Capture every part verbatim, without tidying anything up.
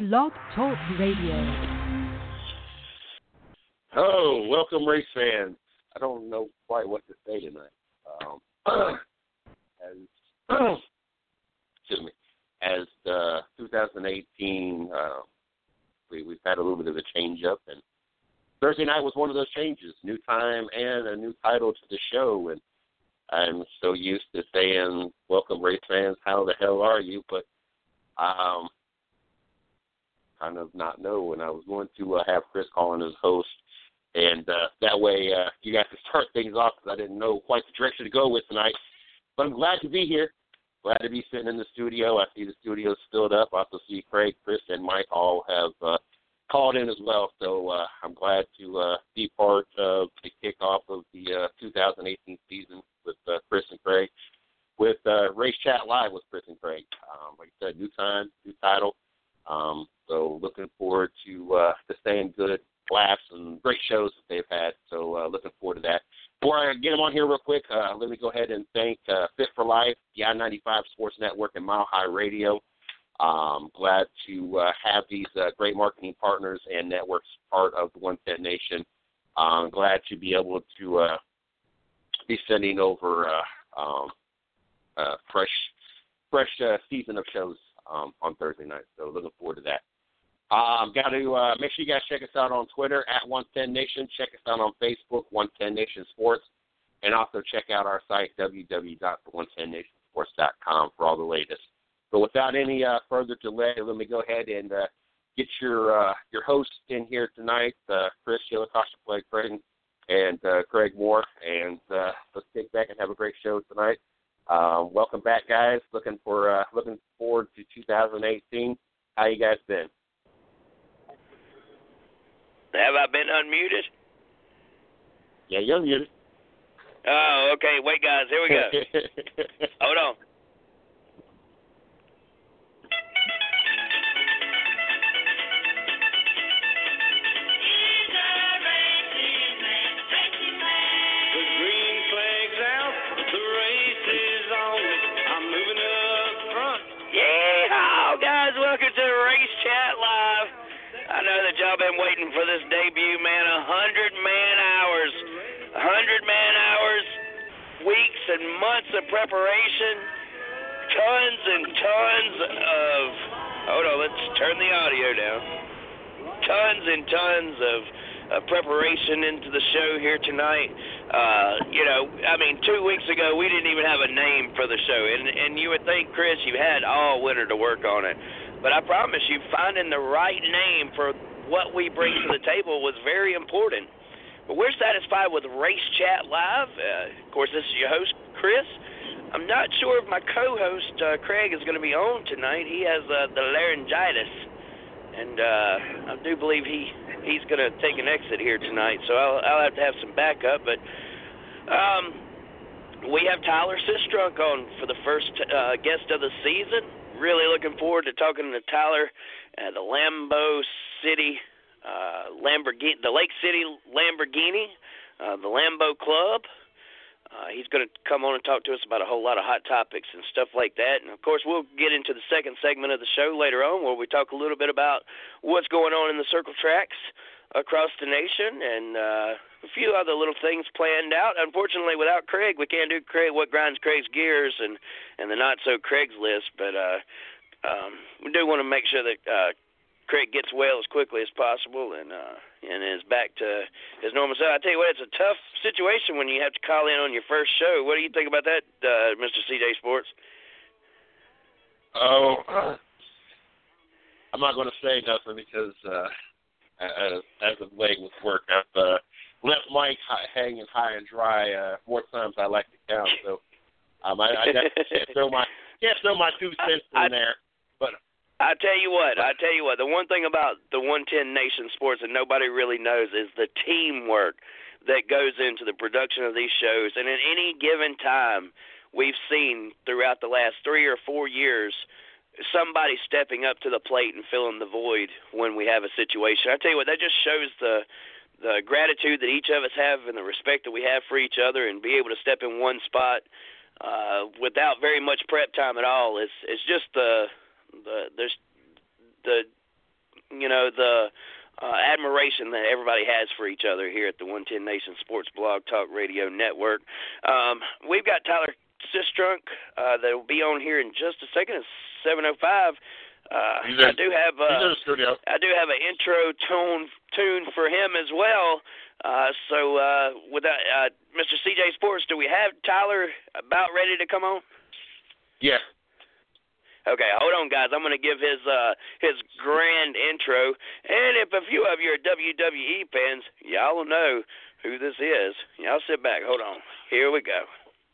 Blog Talk Radio. Oh, welcome, race fans. I don't know quite what to say tonight. Um, as excuse me, as the two thousand eighteen, uh, we, we've had a little bit of a change up, and Thursday night was one of those changes. New time and a new title to the show, and I'm so used to saying, "Welcome, race fans. How the hell are you?" But um, kind of not know, and I was going to uh, have Chris Collin as host. And uh, that way uh, you guys can start things off because I didn't know quite the direction to go with tonight. But I'm glad to be here. Glad to be sitting in the studio. I see the studio's filled up. I also see Craig, Chris, and Mike all have uh, called in as well. So uh, I'm glad to uh, be part of the kickoff of the uh, two thousand eighteen season with uh, Chris and Craig, with uh, Race Chat Live with Chris and Craig. Um, like I said, new time, new title. Um, so looking forward to uh, to staying good. Laughs and great shows that they've had, so uh, looking forward to that. Before I get them on here real quick, uh, let me go ahead and thank uh, Fit for Life, the I ninety-five Sports Network, and Mile High Radio. Um, glad to uh, have these uh, great marketing partners and networks part of the one ten Nation. I'm glad to be able to uh, be sending over uh, um, uh, fresh, fresh uh, season of shows um, on Thursday night, so looking forward to that. Um, got to uh, make sure you guys check us out on Twitter at one ten Nation. Check us out on Facebook, one ten Nation Sports, and also check out our site w w w dot one ten nation sports dot com for all the latest. So without any uh, further delay, let me go ahead and uh, get your uh, your hosts in here tonight, uh, Chris Shilakosha, Craig, and uh, Craig Moore, and uh, let's kick back and have a great show tonight. Um, welcome back, guys. Looking for uh, looking forward to two thousand eighteen. How you guys been? Have I been unmuted? Yeah, you're muted. Oh, okay. Wait, guys. Here we go. Hold on. The green flag's out. The race is on. I'm moving up front. Yeah, guys. Welcome to Race Chat Live. I know that y'all been waiting for this debut, man. A hundred man hours, a hundred man hours, weeks and months of preparation, tons and tons of. Hold on, let's turn the audio down. Tons and tons of uh, preparation into the show here tonight. Uh, you know, I mean, two weeks ago we didn't even have a name for the show, and and you would think, Chris, you had all winter to work on it. But I promise you, finding the right name for what we bring to the table was very important. But we're satisfied with Race Chat Live. Uh, of course, this is your host, Chris. I'm not sure if my co-host, uh, Craig, is going to be on tonight. He has uh, the laryngitis, and uh, I do believe he, he's going to take an exit here tonight, so I'll, I'll have to have some backup. But um, we have Tyler Sistrunk on for the first uh, guest of the season. Really looking forward to talking to Tyler at the Lambeau City uh, Lamborghini, the Lake City Lamborghini, uh, the Lambeau Club. Uh, he's going to come on and talk to us about a whole lot of hot topics and stuff like that. And, of course, we'll get into the second segment of the show later on where we talk a little bit about what's going on in the circle tracks across the nation and uh, a few other little things planned out. Unfortunately, without Craig, we can't do Craig what grinds Craig's gears and, and the not-so-Craig's list. But uh, um, we do want to make sure that uh, Craig gets well as quickly as possible and uh, and is back to his normal self. I tell you what, it's a tough situation when you have to call in on your first show. What do you think about that, uh, Mister C J Sports? Oh, I'm not going to say nothing because uh, as, as of late with work, I've uh, left Mike high, hanging high and dry uh, more times I like to count. So um, I, I can't throw my can't throw my two cents in I, there. But I tell you what, I tell you what, the one thing about the one ten Nation Sports that nobody really knows is the teamwork that goes into the production of these shows. And at any given time, we've seen throughout the last three or four years somebody stepping up to the plate and filling the void when we have a situation. I tell you what, that just shows the the gratitude that each of us have and the respect that we have for each other, and be able to step in one spot uh, without very much prep time at all. It's it's just the the there's the you know, the uh, admiration that everybody has for each other here at the one ten Nation Sports Blog Talk Radio Network. Um, we've got Tyler Sistrunk uh, that will be on here in just a second. It's seven oh five. Uh, in, I do have uh, I do have an intro tone tune for him as well. Uh, so, uh, with that, uh, Mister C J Sports, do we have Tyler about ready to come on? Yeah. Okay, hold on, guys. I'm going to give his uh, his grand intro, and if a few of you are W W E fans, y'all will know who this is. Y'all sit back. Hold on. Here we go.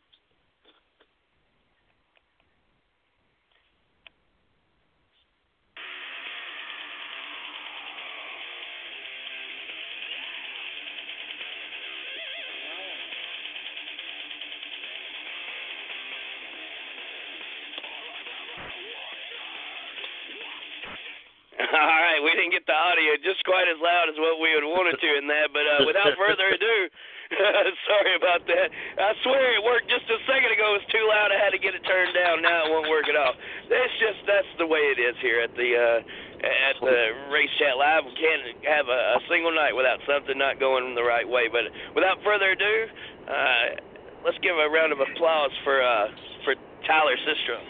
All right, we didn't get the audio just quite as loud as what we would wanted to in that, but uh, without further ado, sorry about that. I swear it worked just a second ago. It was too loud. I had to get it turned down. Now it won't work at all. That's just that's the way it is here at the uh, at the Race Chat Live. We can't have a, a single night without something not going the right way. But without further ado, uh, let's give a round of applause for uh, for Tyler Sistrunk.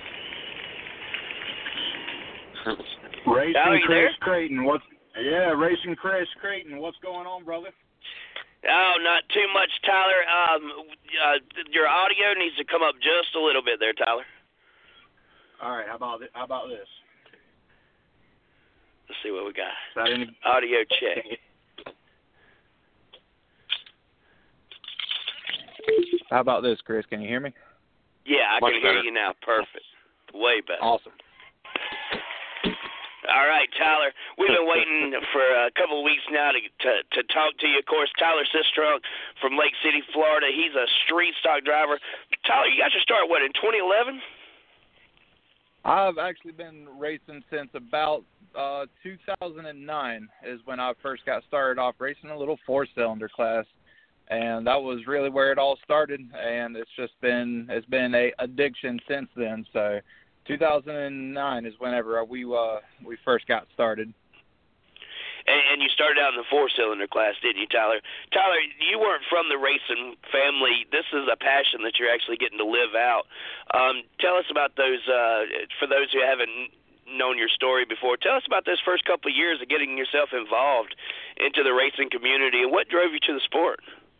Racing Tyler, Chris there? Creighton, what's yeah, Racing Chris Creighton, what's going on, brother? Oh, not too much, Tyler. Um, uh, your audio needs to come up just a little bit there, Tyler. All right, how about this? How about this? Let's see what we got. Is that any... Audio check. How about this, Chris? Can you hear me? Yeah, I Much can hear better. you now. Perfect. Way better. Awesome. All right, Tyler. We've been waiting for a couple of weeks now to, to to talk to you. Of course, Tyler Sistrunk from Lake City, Florida. He's a street stock driver. Tyler, you got your start, what, in twenty eleven? I've actually been racing since about uh, two thousand nine is when I first got started off racing a little four-cylinder class, and that was really where it all started. And it's just been it's been a addiction since then. So two thousand nine is whenever we uh, we first got started. And, and you started out in the four-cylinder class, didn't you, Tyler? Tyler, you weren't from the racing family. This is a passion that you're actually getting to live out. Um, tell us about those, uh, for those who haven't known your story before, tell us about those first couple of years of getting yourself involved into the racing community, and what drove you to the sport?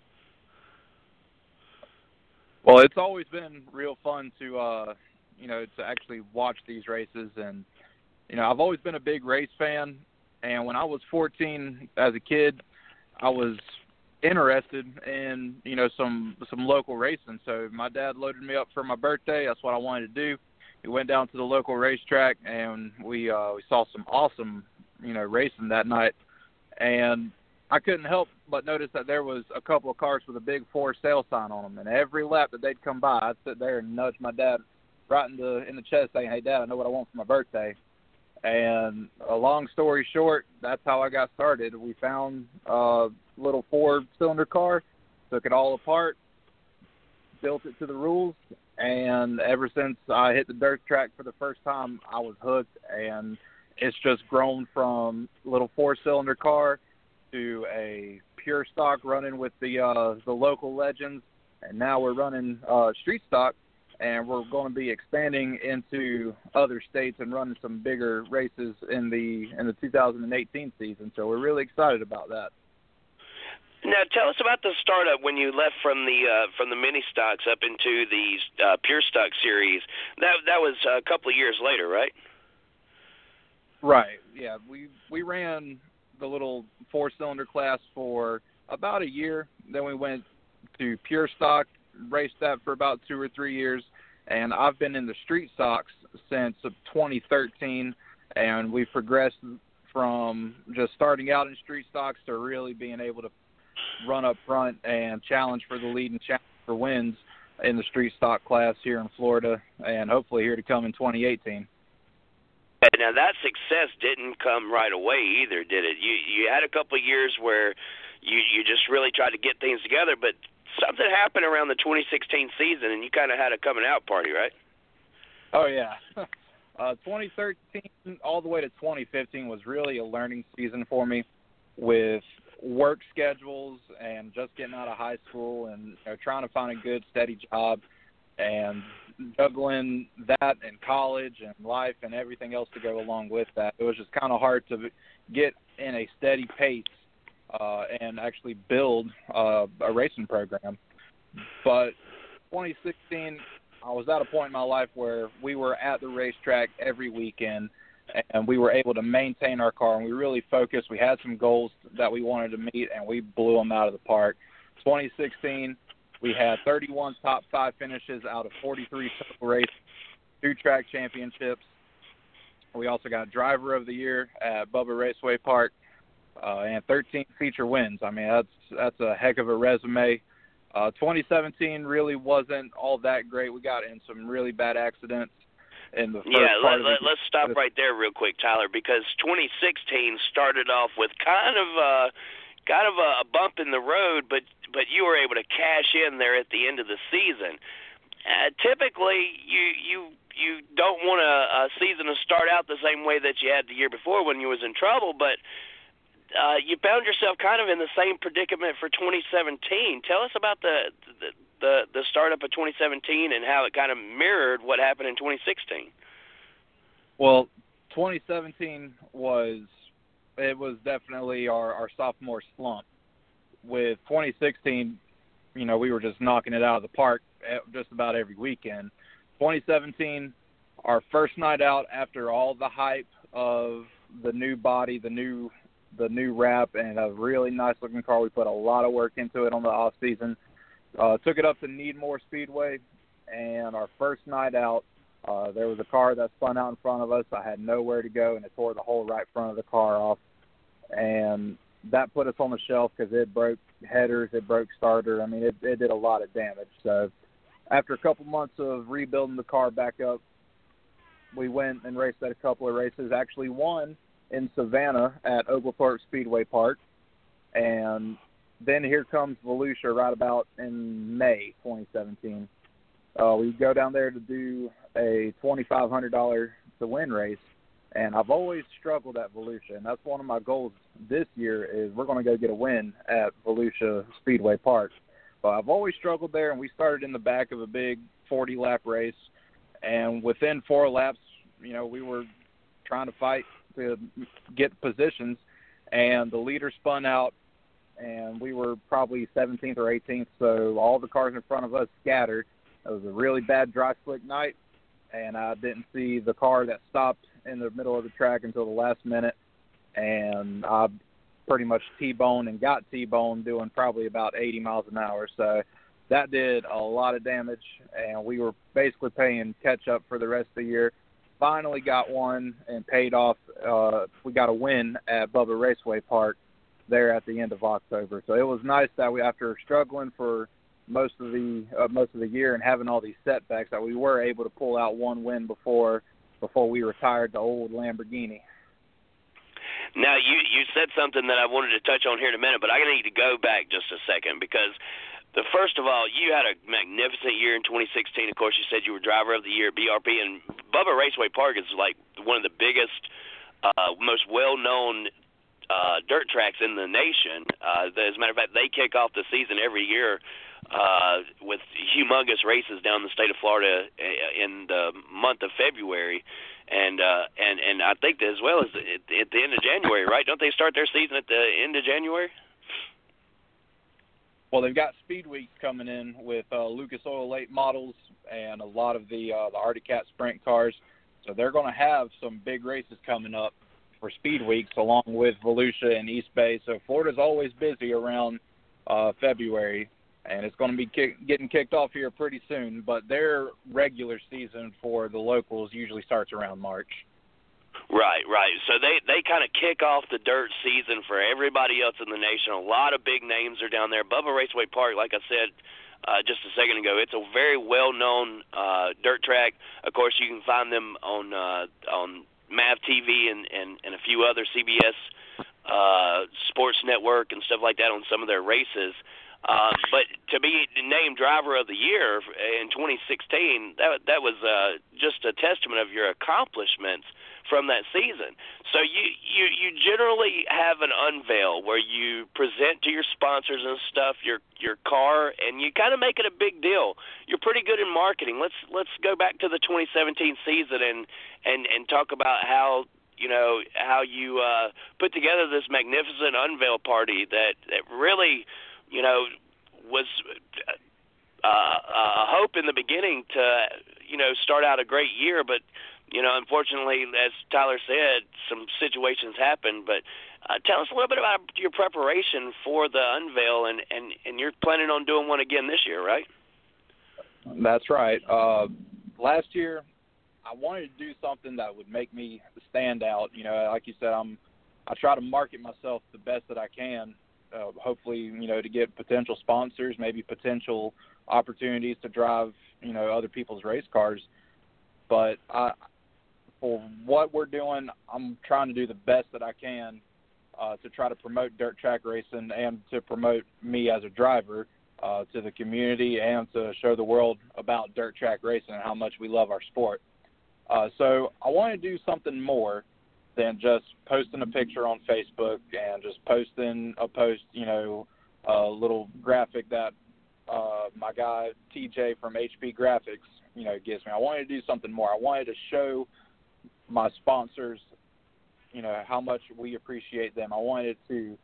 Well, it's always been real fun to, uh, you know, to actually watch these races. And, you know, I've always been a big race fan. And when I was fourteen as a kid, I was interested in, you know, some some local racing. So my dad loaded me up for my birthday. That's what I wanted to do. We went down to the local racetrack, and we uh, we saw some awesome, you know, racing that night. And I couldn't help but notice that there was a couple of cars with a big for sale sign on them. And every lap that they'd come by, I'd sit there and nudge my dad right in the in the chest, saying, "Hey, Dad, I know what I want for my birthday." And a long story short, that's how I got started. We found a little four-cylinder car, took it all apart, built it to the rules, and ever since I hit the dirt track for the first time, I was hooked. And it's just grown from a little four-cylinder car to a pure stock running with the uh, the local legends, and now we're running uh, street stock. And we're going to be expanding into other states and running some bigger races in the in the two thousand eighteen season. So we're really excited about that. Now, tell us about the startup when you left from the uh, from the mini stocks up into the uh, pure stock series. That that was a couple of years later, right? Right. Yeah. We we ran the little four cylinder class for about a year. Then we went to pure stock. Raced that for about two or three years, and I've been in the street stocks since twenty thirteen, and we've progressed from just starting out in street stocks to really being able to run up front and challenge for the lead and challenge for wins in the street stock class here in Florida, and hopefully here to come in twenty eighteen. Now, that success didn't come right away either, did it? You you had a couple of years where you, you just really tried to get things together, but something happened around the twenty sixteen season, and you kind of had a coming out party, right? Oh, yeah. Uh, twenty thirteen all the way to twenty fifteen was really a learning season for me with work schedules and just getting out of high school and you know, trying to find a good, steady job and juggling that and college and life and everything else to go along with that. It was just kind of hard to get in a steady pace uh, and actually build uh, a racing program. But twenty sixteen, I was at a point in my life where we were at the racetrack every weekend, and we were able to maintain our car, and we really focused. We had some goals that we wanted to meet, and we blew them out of the park. twenty sixteen, we had thirty-one top five finishes out of forty-three total races, two track championships. We also got driver of the year at Bubba Raceway Park, uh, and thirteen feature wins. I mean, that's that's a heck of a resume. Uh, twenty seventeen really wasn't all that great. We got in some really bad accidents in the first yeah, part let, of the let's stop right there real quick, Tyler, because twenty sixteen started off with kind of a, kind of a bump in the road, but but you were able to cash in there at the end of the season. Uh, typically, you you you don't want a, a season to start out the same way that you had the year before when you was in trouble, but Uh, you found yourself kind of in the same predicament for twenty seventeen. Tell us about the the, the, the startup of twenty seventeen and how it kind of mirrored what happened in twenty sixteen. Well, twenty seventeen was it was definitely our, our sophomore slump. With twenty sixteen, you know, we were just knocking it out of the park just about every weekend. twenty seventeen, our first night out after all the hype of the new body, the new the new wrap, and a really nice-looking car. We put a lot of work into it on the off-season. Uh, took it up to Needmore Speedway, and our first night out, uh, there was a car that spun out in front of us. I had nowhere to go, and it tore the whole right front of the car off. And that put us on the shelf because it broke headers, it broke starter. I mean, it, it did a lot of damage. So after a couple months of rebuilding the car back up, we went and raced at a couple of races, actually won in Savannah at Oglethorpe Speedway Park. And then here comes Volusia right about in May twenty seventeen. Uh, we go down there to do a twenty-five hundred dollars to win race. And I've always struggled at Volusia, and that's one of my goals this year is we're going to go get a win at Volusia Speedway Park. But I've always struggled there, and we started in the back of a big forty-lap race. And within four laps, you know, we were trying to fight to get positions, and the leader spun out, and we were probably seventeenth or eighteenth, so all the cars in front of us scattered. It was a really bad dry slick night, and I didn't see the car that stopped in the middle of the track until the last minute, and I pretty much T-boned and got T-boned doing probably about eighty miles an hour, so that did a lot of damage, and we were basically paying catch-up for the rest of the year. Finally got one and paid off. Uh, we got a win at Bubba Raceway Park there at the end of October. So it was nice that we, after struggling for most of the uh, most of the year and having all these setbacks, that we were able to pull out one win before before we retired the old Lamborghini. Now, you, you said something that I wanted to touch on here in a minute, but I need to go back just a second because the first of all, you had a magnificent year in twenty sixteen. Of course, you said you were driver of the year at B R P, and Bubba Raceway Park is like one of the biggest, uh, most well-known uh, dirt tracks in the nation. Uh, as a matter of fact, they kick off the season every year uh, with humongous races down the state of Florida in the month of February. And uh, and and I think that as well as at, at the end of January, right? Don't they start their season at the end of January? Well, they've got Speed Weeks coming in with uh, Lucas Oil late models and a lot of the uh, the Arctic Cat sprint cars. So they're going to have some big races coming up for Speed Weeks along with Volusia and East Bay. So Florida's always busy around uh, February, and it's going to be kick, getting kicked off here pretty soon. But their regular season for the locals usually starts around March. Right, right. So they, they kind of kick off the dirt season for everybody else in the nation. A lot of big names are down there. Bubba Raceway Park, like I said uh, just a second ago, it's a very well-known uh, dirt track. Of course, you can find them on uh, on M A V T V and, and, and a few other C B S uh, sports network and stuff like that on some of their races. Uh, but to be named driver of the year in twenty sixteen, that that was uh, just a testament of your accomplishments from that season. So you, you, you generally have an unveil where you present to your sponsors and stuff your your car, and you kind of make it a big deal. You're pretty good in marketing. Let's let's go back to the twenty seventeen season and and, and talk about how you know how you uh, put together this magnificent unveil party that, that really you know was uh, a hope in the beginning to you know start out a great year, but you know, unfortunately, as Tyler said, some situations happened. But uh, tell us a little bit about your preparation for the unveil, and, and, and you're planning on doing one again this year, right? That's right. Uh, last year, I wanted to do something that would make me stand out. You know, like you said, I'm I try to market myself the best that I can. Uh, hopefully, you know, to get potential sponsors, maybe potential opportunities to drive, you know, other people's race cars. But I. For what we're doing, I'm trying to do the best that I can uh, to try to promote dirt track racing and to promote me as a driver uh, to the community and to show the world about dirt track racing and how much we love our sport. Uh, so I want to do something more than just posting a picture on Facebook and just posting a post, you know, a little graphic that uh, my guy T J from H P Graphics, you know, gives me. I wanted to do something more. I wanted to show my sponsors, you know, how much we appreciate them. I wanted to,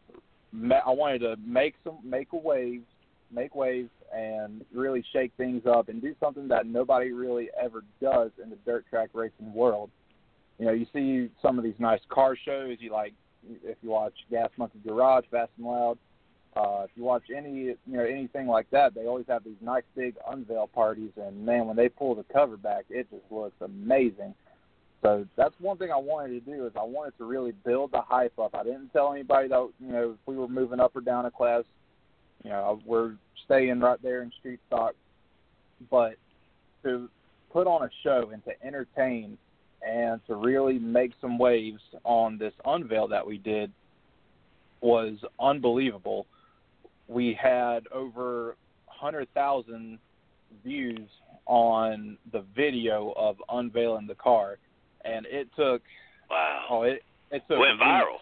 I wanted to make some, make a wave, make waves, and really shake things up and do something that nobody really ever does in the dirt track racing world. You know, you see some of these nice car shows. You like, if you watch Gas Monkey Garage, Fast and Loud. Uh, if you watch any, you know, anything like that, they always have these nice big unveil parties. And man, when they pull the cover back, it just looks amazing. So that's one thing I wanted to do is I wanted to really build the hype up. I didn't tell anybody that, you know, if we were moving up or down a class, you know, we're staying right there in street stock. But to put on a show and to entertain and to really make some waves on this unveil that we did was unbelievable. We had over one hundred thousand views on the video of unveiling the car. And it took, wow, oh, it, it took went viral.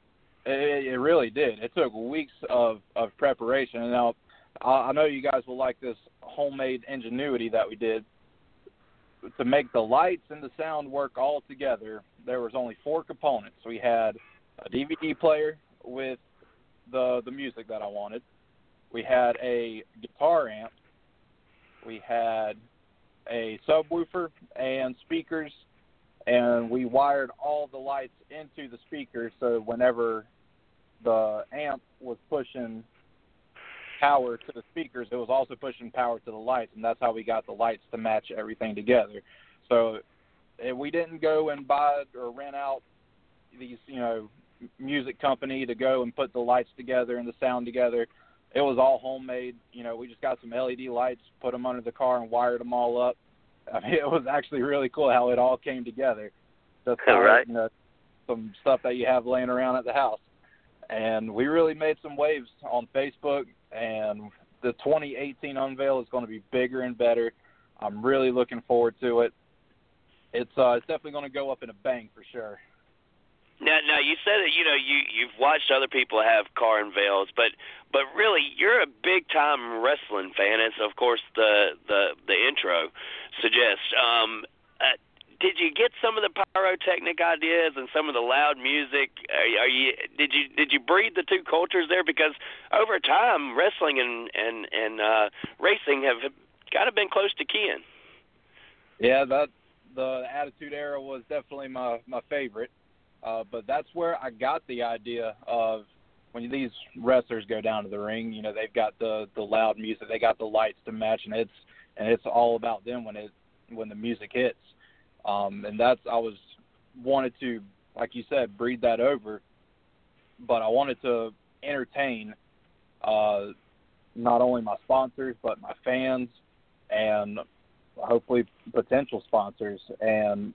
It, it really did. It took weeks of, of preparation. And now, I know you guys will like this homemade ingenuity that we did. To make the lights and the sound work all together, there was only four components. We had a D V D player with the the music that I wanted. We had a guitar amp. We had a subwoofer and speakers. And we wired all the lights into the speakers, so whenever the amp was pushing power to the speakers, it was also pushing power to the lights, and that's how we got the lights to match everything together. So we didn't go and buy or rent out these, you know, music company to go and put the lights together and the sound together. It was all homemade. You know, we just got some L E D lights, put them under the car, and wired them all up. I mean, it was actually really cool how it all came together. Just all right. You know, some stuff that you have laying around at the house. And we really made some waves on Facebook, and the twenty eighteen unveil is going to be bigger and better. I'm really looking forward to it. It's uh, it's definitely going to go up in a bang for sure. Now, now you said that you know you you've watched other people have car unveils, but but really you're a big time wrestling fan, as of course the the the intro suggests. Um, uh, did you get some of the pyrotechnic ideas and some of the loud music? Are, are you did you did you breed the two cultures there? Because over time, wrestling and and and uh, racing have kind of been close to kin. Yeah, that the Attitude Era was definitely my my favorite. Uh, but that's where I got the idea of when these wrestlers go down to the ring, you know, they've got the, the loud music, they got the lights to match, and it's and it's all about them when it when the music hits. Um, and that's I was wanted to, like you said, breed that over, but I wanted to entertain uh, not only my sponsors but my fans and hopefully potential sponsors. And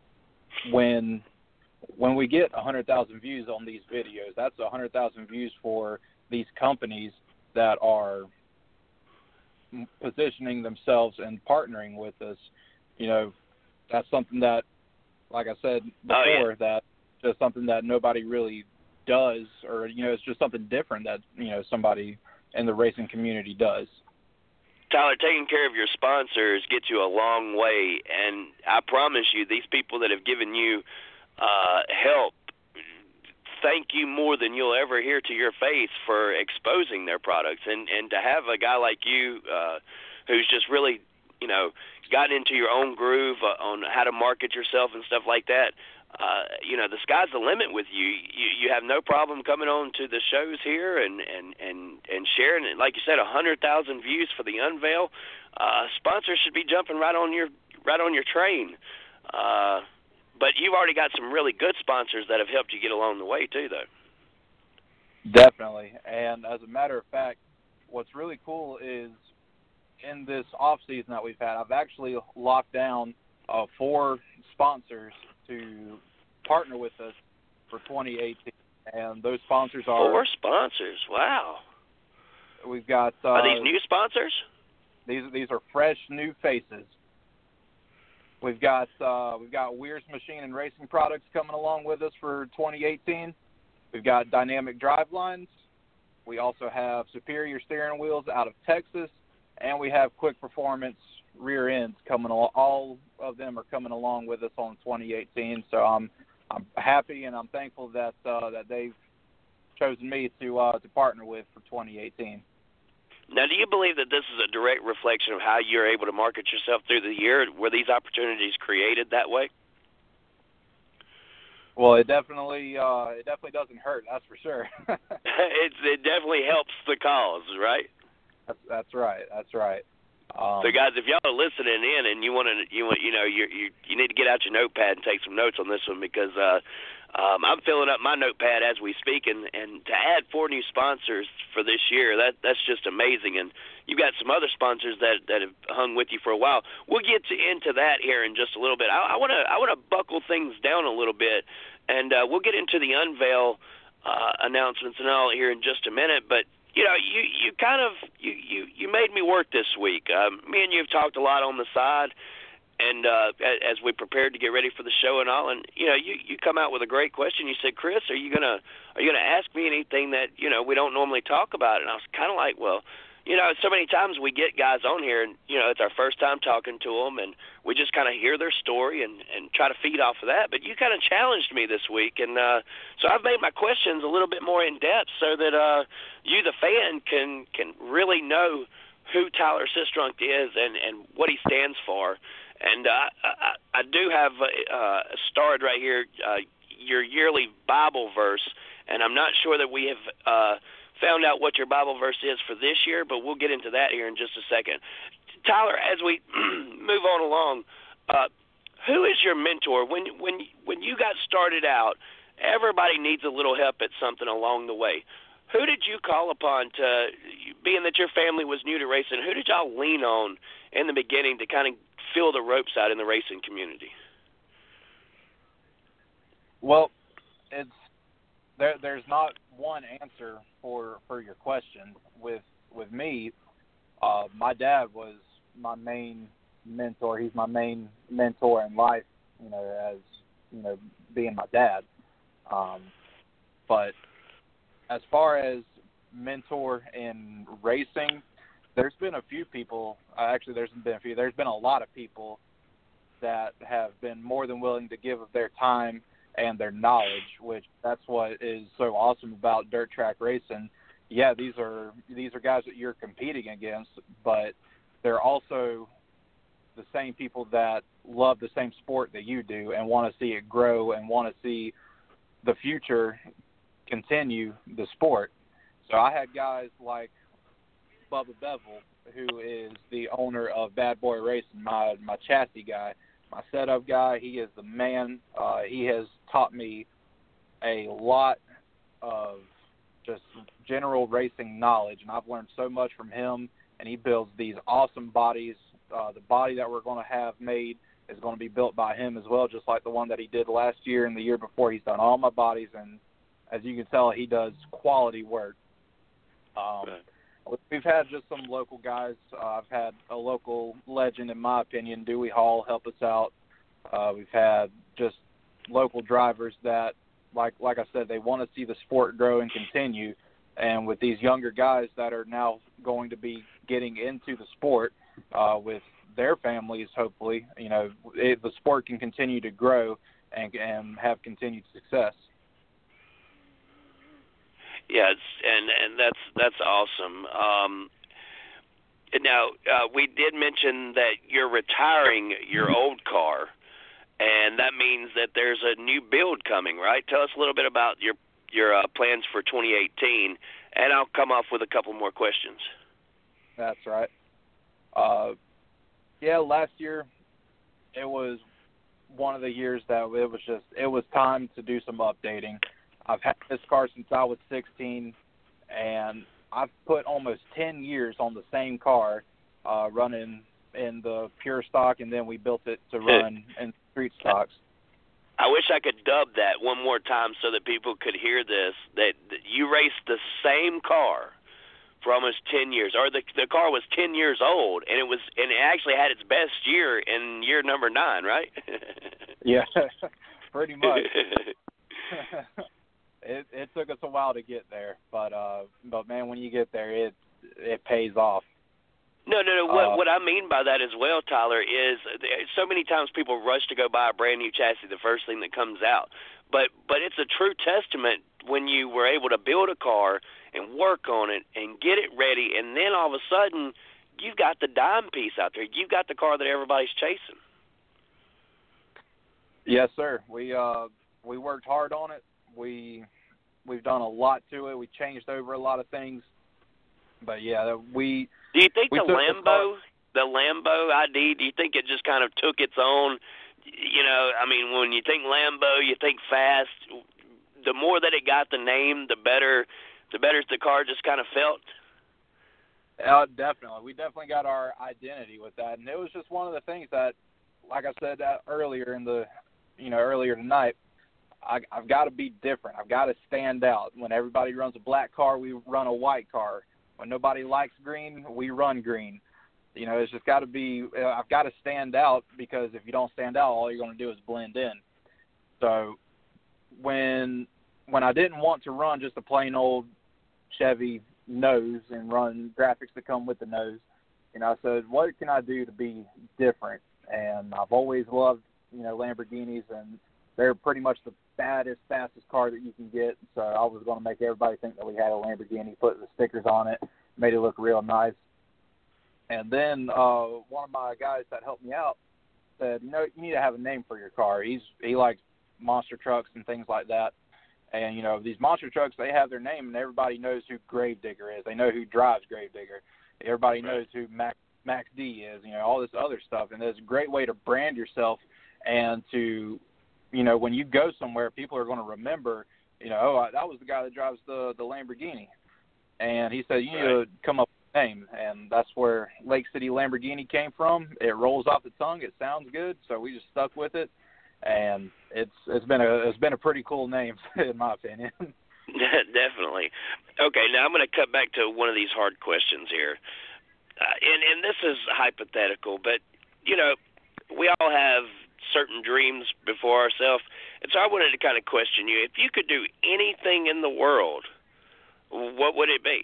when When we get one hundred thousand views on these videos, that's one hundred thousand views for these companies that are positioning themselves and partnering with us, you know, that's something that, like I said before, oh, yeah. that just something that nobody really does, or, you know, it's just something different that, you know, somebody in the racing community does. Tyler, taking care of your sponsors gets you a long way, and I promise you, these people that have given you uh, help, thank you more than you'll ever hear to your face for exposing their products. And, and to have a guy like you uh, who's just really, you know, gotten into your own groove uh, on how to market yourself and stuff like that, uh, you know, the sky's the limit with you. You you have no problem coming on to the shows here and, and, and, and sharing it. Like you said, one hundred thousand views for the Unveil. Uh, sponsors should be jumping right on your right on your train. Uh, but you've already got some really good sponsors that have helped you get along the way too, though. Definitely. And as a matter of fact, what's really cool is in this off season that we've had, I've actually locked down uh, four sponsors to partner with us for twenty eighteen, and those sponsors are four sponsors. Wow. We've got. Uh, are these new sponsors? These these are fresh new faces. We've got uh, we've got Weir's Machine and Racing Products coming along with us for twenty eighteen. We've got Dynamic Drivelines. We also have Superior Steering Wheels out of Texas, and we have Quick Performance rear ends coming along. All of them are coming along with us on twenty eighteen. So I'm I'm happy and I'm thankful that uh, that they've chosen me to uh, to partner with for twenty eighteen. Now, do you believe that this is a direct reflection of how you're able to market yourself through the year? Were these opportunities created that way? Well, it definitely uh, it definitely doesn't hurt. That's for sure. it it definitely helps the cause, right? That's that's right. That's right. Um, so, guys, if y'all are listening in and you want to, you want, you know, you you you need to get out your notepad and take some notes on this one because uh, um, I'm filling up my notepad as we speak, and, and to add four new sponsors for this year, that that's just amazing. And you've got some other sponsors that, that have hung with you for a while. We'll get to, into that here in just a little bit. I want to I want to buckle things down a little bit, and uh, we'll get into the Unveil uh, announcements and all here in just a minute, but. You know, you, you kind of you, you, you made me work this week. Um, me and you have talked a lot on the side, and uh, as we prepared to get ready for the show and all. And you know, you, you come out with a great question. You said, "Chris, are you gonna are you gonna ask me anything that you know we don't normally talk about?" And I was kind of like, "Well, you know, so many times we get guys on here, and you know, it's our first time talking to them, and we just kind of hear their story and, and try to feed off of that. But you kind of challenged me this week, and uh, so I've made my questions a little bit more in depth so that uh, you, the fan, can can really know who Tyler Sistrunk is and, and what he stands for. And uh, I, I do have uh, starred right here uh, your yearly Bible verse, and I'm not sure that we have uh, found out what your Bible verse is for this year, but we'll get into that here in just a second. Tyler, as we move on along, uh, who is your mentor? When when when you got started out, everybody needs a little help at something along the way. Who did you call upon to, being that your family was new to racing, who did y'all lean on in the beginning to kind of fill the ropes out in the racing community? Well, it's there. There's not one answer for, for your question. With with me, uh, my dad was my main mentor. He's my main mentor in life. You know, as you know, being my dad. Um, but as far as mentor in racing, there's been a few people. Uh, actually, there's been a few. There's been a lot of people that have been more than willing to give of their time and their knowledge, which that's what is so awesome about dirt track racing. Yeah, these are these are guys that you're competing against, but they're also the same people that love the same sport that you do and want to see it grow and want to see the future continue the sport. So I had guys like Bubba Bevel, who is the owner of Bad Boy Racing, my my chassis guy, my setup guy. He is the man. Uh, he has taught me a lot of just general racing knowledge, and I've learned so much from him, and he builds these awesome bodies. Uh, the body that we're going to have made is going to be built by him as well, just like the one that he did last year and the year before. He's done all my bodies, and as you can tell, he does quality work. Um, We've had just some local guys. Uh, I've had a local legend, in my opinion, Dewey Hall, help us out. Uh, we've had just local drivers that, like like I said, they want to see the sport grow and continue. And with these younger guys that are now going to be getting into the sport uh, with their families, hopefully, you know, it, the sport can continue to grow and, and have continued success. Yeah, it's, and and that's that's awesome. Um, now uh, we did mention that you're retiring your old car, and that means that there's a new build coming, right? Tell us a little bit about your your uh, plans for twenty eighteen, and I'll come off with a couple more questions. That's right. Uh, yeah, last year it was one of the years that it was just it was time to do some updating. I've had this car since I was sixteen, and I've put almost ten years on the same car, uh, running in the pure stock, and then we built it to run in street stocks. I wish I could dub that one more time so that people could hear this, that, that you raced the same car for almost ten years, or the the car was ten years old, and it was and it actually had its best year in year number nine, right? Yeah, pretty much. It, it took us a while to get there, but uh, but man, when you get there, it it pays off. No, no, no. What uh, what I mean by that as well, Tyler, is so many times people rush to go buy a brand new chassis, the first thing that comes out. But but it's a true testament when you were able to build a car and work on it and get it ready, and then all of a sudden you've got the dime piece out there. You've got the car that everybody's chasing. Yes, sir. We uh we worked hard on it. We we've done a lot to it. We changed over a lot of things. But yeah, we. Do you think we the Lambo, the, the Lambo I D, do you think it just kind of took its own? You know, I mean, when you think Lambo, you think fast. The more that it got the name, the better, the better the car just kind of felt. Uh, definitely, we definitely got our identity with that, and it was just one of the things that, like I said uh, earlier in the, you know, earlier tonight. I, I've got to be different. I've got to stand out. When everybody runs a black car, we run a white car. When nobody likes green, we run green. You know, it's just got to be – I've got to stand out, because if you don't stand out, all you're going to do is blend in. So when when I didn't want to run just a plain old Chevy nose and run graphics that come with the nose, you know, I said, what can I do to be different? And I've always loved, you know, Lamborghinis, and they're pretty much the baddest, fastest car that you can get. So I was going to make everybody think that we had a Lamborghini, put the stickers on it, made it look real nice. And then uh, one of my guys that helped me out said, you know, you need to have a name for your car. He's He likes monster trucks and things like that. And, you know, these monster trucks, they have their name, and everybody knows who Gravedigger is. They know who drives Gravedigger. Everybody Right. knows who Max, Max D is, you know, all this other stuff. And it's a great way to brand yourself and to – you know, when you go somewhere, people are going to remember, you know, oh, that was the guy that drives the, the Lamborghini. And he said, you need to come up with a name. And that's where Lake City Lamborghini came from. It rolls off the tongue. It sounds good. So we just stuck with it. And it's it's been a it's been a pretty cool name, in my opinion. Definitely. Okay, now I'm going to cut back to one of these hard questions here. Uh, and, and this is hypothetical, but, you know, we all have certain dreams before ourselves. And so I wanted to kind of question you. If you could do anything in the world, what would it be?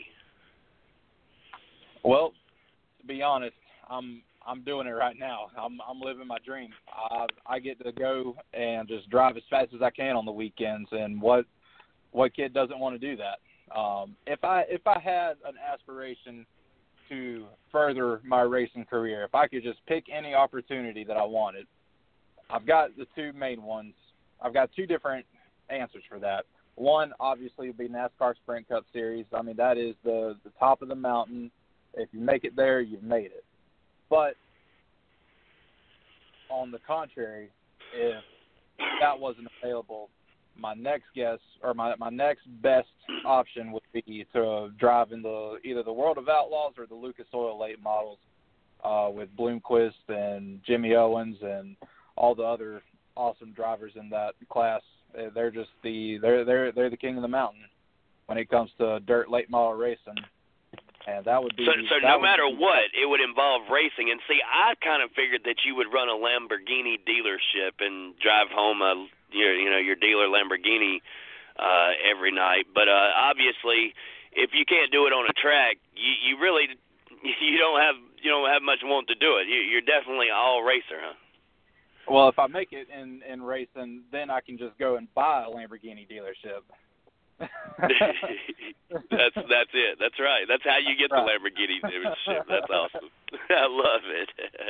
Well, to be honest, I'm I'm doing it right now. I'm I'm living my dream. I I get to go and just drive as fast as I can on the weekends, and what what kid doesn't want to do that? Um, if I if I had an aspiration to further my racing career, if I could just pick any opportunity that I wanted, I've got the two main ones. I've got two different answers for that. One, obviously, would be NASCAR Sprint Cup Series. I mean, that is the, the top of the mountain. If you make it there, you've made it. But on the contrary, if that wasn't available, my next guess or my, my next best option would be to drive in the either the World of Outlaws or the Lucas Oil late models uh, with Bloomquist and Jimmy Owens and all the other awesome drivers in that class. They're just the they're they're they're the king of the mountain when it comes to dirt late model racing. And that would be so. So that no would matter be, what, it would involve racing. And see, I kind of figured that you would run a Lamborghini dealership and drive home a your you know your dealer Lamborghini uh, every night. But uh, obviously, if you can't do it on a track, you, you really you don't have you don't have much want to do it. You, you're definitely all racer, huh? Well, if I make it in in racing, then I can just go and buy a Lamborghini dealership. that's that's it. That's right. That's how you get the Lamborghini dealership. That's awesome. I love it.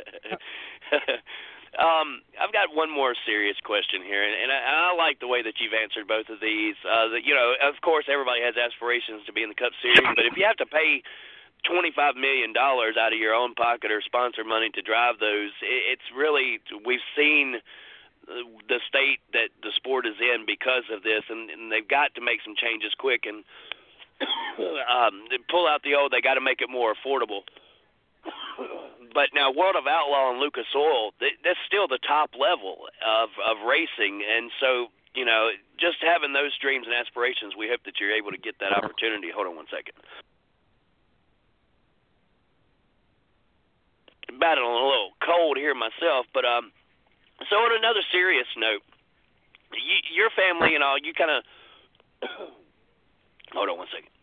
um, I've got one more serious question here, and, and I, I like the way that you've answered both of these. Uh, that, you know, of course, everybody has aspirations to be in the Cup Series, but if you have to pay twenty-five million dollars out of your own pocket or sponsor money to drive those, it, it's really we've seen the state that the sport is in because of this, and, and they've got to make some changes quick and um, pull out the old. They got to make it more affordable. But now, World of Outlaw and Lucas Oil, they, that's still the top level of of racing, and so you know, just having those dreams and aspirations, we hope that you're able to get that opportunity. Hold on one second. Battling a little cold here myself, but um. So on another serious note, you, your family and all, you kind of hold on one second.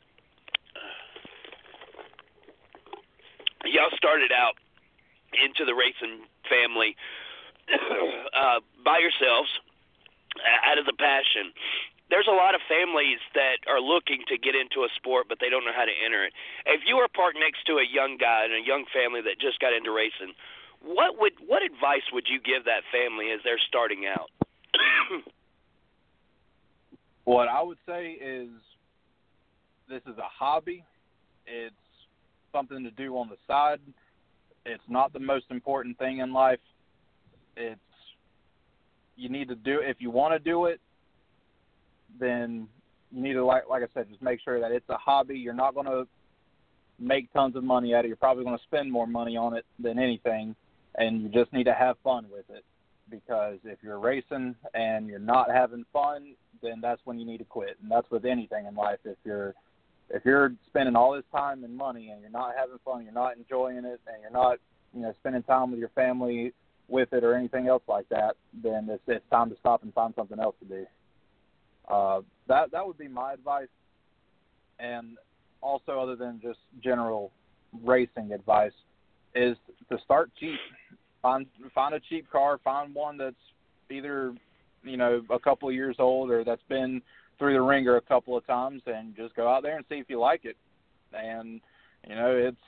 Y'all started out into the racing family uh, by yourselves out of the passion. There's a lot of families that are looking to get into a sport, but they don't know how to enter it. If you were parked next to a young guy and a young family that just got into racing, What would what advice would you give that family as they're starting out? What I would say is this is a hobby. It's something to do on the side. It's not the most important thing in life. It's you need to do if you want to do it, then you need to like like I said, just make sure that it's a hobby. You're not going to make tons of money at it. You're probably going to spend more money on it than anything. And you just need to have fun with it, because if you're racing and you're not having fun, then that's when you need to quit. And that's with anything in life. If you're if you're spending all this time and money and you're not having fun, you're not enjoying it, and you're not you know spending time with your family with it or anything else like that, then it's it's time to stop and find something else to do. Uh, that that would be my advice. And also, other than just general racing advice, is to start cheap. Find find a cheap car. Find one that's either you know a couple of years old or that's been through the ringer a couple of times, and just go out there and see if you like it. And you know it's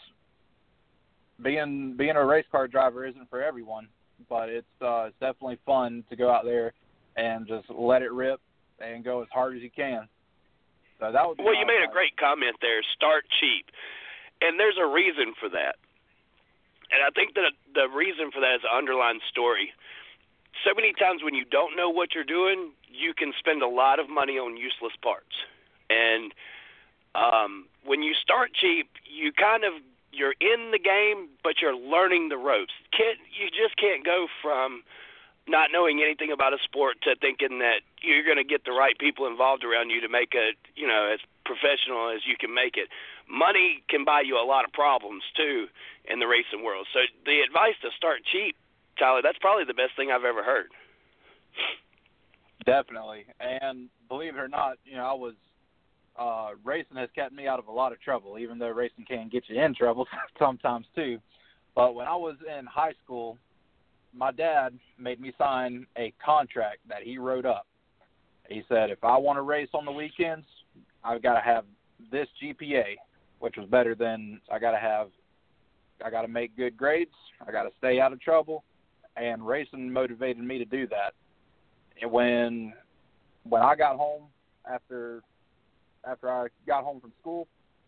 being being a race car driver isn't for everyone, but it's uh, it's definitely fun to go out there and just let it rip and go as hard as you can. So that would be well, you made advice. a great comment there. Start cheap, and there's a reason for that. And I think that the reason for that is an underlying story. So many times when you don't know what you're doing, you can spend a lot of money on useless parts. And um, when you start cheap, you kind of you're in the game, but you're learning the ropes. Can't, you just can't go from not knowing anything about a sport to thinking that you're going to get the right people involved around you to make it, you know, as professional as you can make it. Money can buy you a lot of problems, too, in the racing world. So the advice to start cheap, Tyler, that's probably the best thing I've ever heard. Definitely. And believe it or not, you know, I was uh, racing has kept me out of a lot of trouble, even though racing can get you in trouble sometimes, too. But when I was in high school, my dad made me sign a contract that he wrote up. He said, if I want to race on the weekends, I've got to have this G P A, which was better than I got to have, I got to make good grades, I got to stay out of trouble, and racing motivated me to do that. And when when I got home after after I got home from school,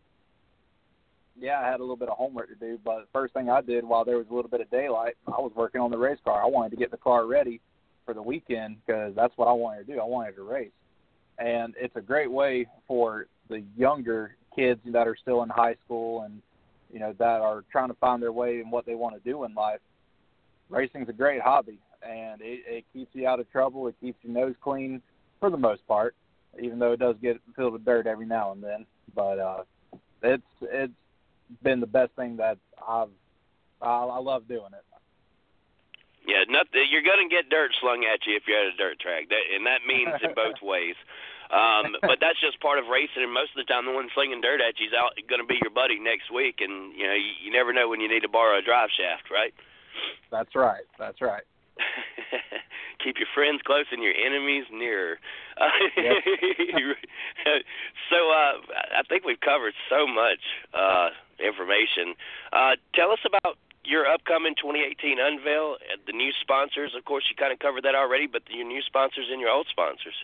yeah, I had a little bit of homework to do, but the first thing I did while there was a little bit of daylight, I was working on the race car. I wanted to get the car ready for the weekend because that's what I wanted to do. I wanted to race. And it's a great way for the younger kids that are still in high school and, you know, that are trying to find their way in what they want to do in life. Racing's a great hobby, and it, it keeps you out of trouble. It keeps your nose clean for the most part, even though it does get filled with dirt every now and then. But uh, it's it's been the best thing that I've I, I love doing it. Yeah, nothing. You're going to get dirt slung at you if you're at a dirt track, that, and that means in both ways. Um, but that's just part of racing, and most of the time the one slinging dirt at you is out going to be your buddy next week, and you know you, you never know when you need to borrow a drive shaft, right? That's right. That's right. Keep your friends close and your enemies nearer. Yep. So uh, I think we've covered so much uh, information. Uh, tell us about your upcoming twenty eighteen unveil, the new sponsors. Of course, you kind of covered that already, but your new sponsors and your old sponsors.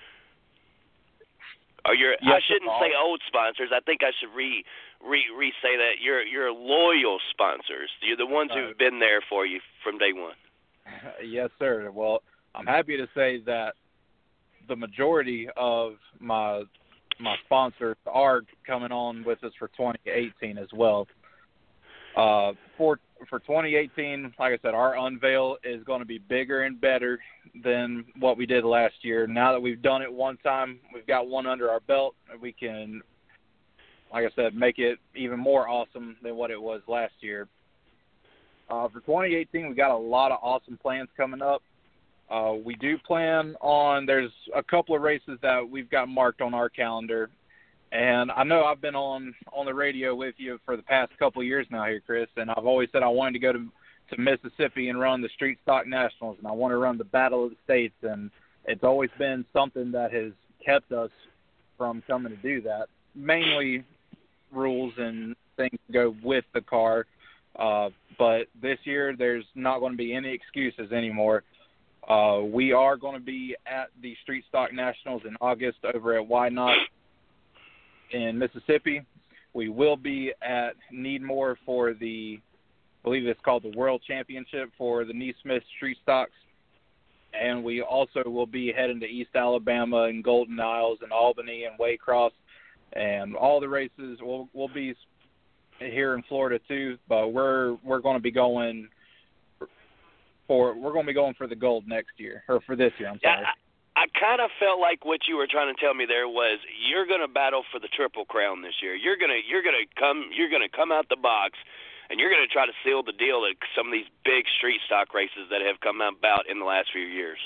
Or your, yes, I shouldn't say old sponsors. I think I should re re re say that your your loyal sponsors. You're the ones who've been there for you from day one. Yes, sir. Well, I'm happy to say that the majority of my my sponsors are coming on with us for twenty eighteen as well. Uh, for for twenty eighteen, like I said, our unveil is going to be bigger and better than what we did last year. Now that we've done it one time, we've got one under our belt, and we can, like I said, make it even more awesome than what it was last year. Uh, for twenty eighteen, we got a lot of awesome plans coming up. Uh, we do plan on, there's a couple of races that we've got marked on our calendar. And I know I've been on, on the radio with you for the past couple of years now here, Chris, and I've always said I wanted to go to, to Mississippi and run the Street Stock Nationals, and I want to run the Battle of the States, and it's always been something that has kept us from coming to do that. Mainly rules and things go with the car, uh, but this year there's not going to be any excuses anymore. Uh, we are going to be at the Street Stock Nationals in August over at Wynot in Mississippi. We will be at Needmore for the, I believe it's called the World Championship for the Neesmith Street Stocks. And we also will be heading to East Alabama and Golden Isles and Albany and Waycross. And all the races will will be here in Florida too, but we're we're going to be going for we're going to be going for the gold next year, or for this year. I'm sorry. Yeah, I, I kind of felt like what you were trying to tell me there was you're going to battle for the Triple Crown this year. You're gonna you're gonna come you're gonna come out the box, and you're going to try to seal the deal at some of these big street stock races that have come about in the last few years.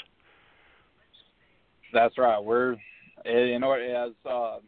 That's right. We're you know as uh,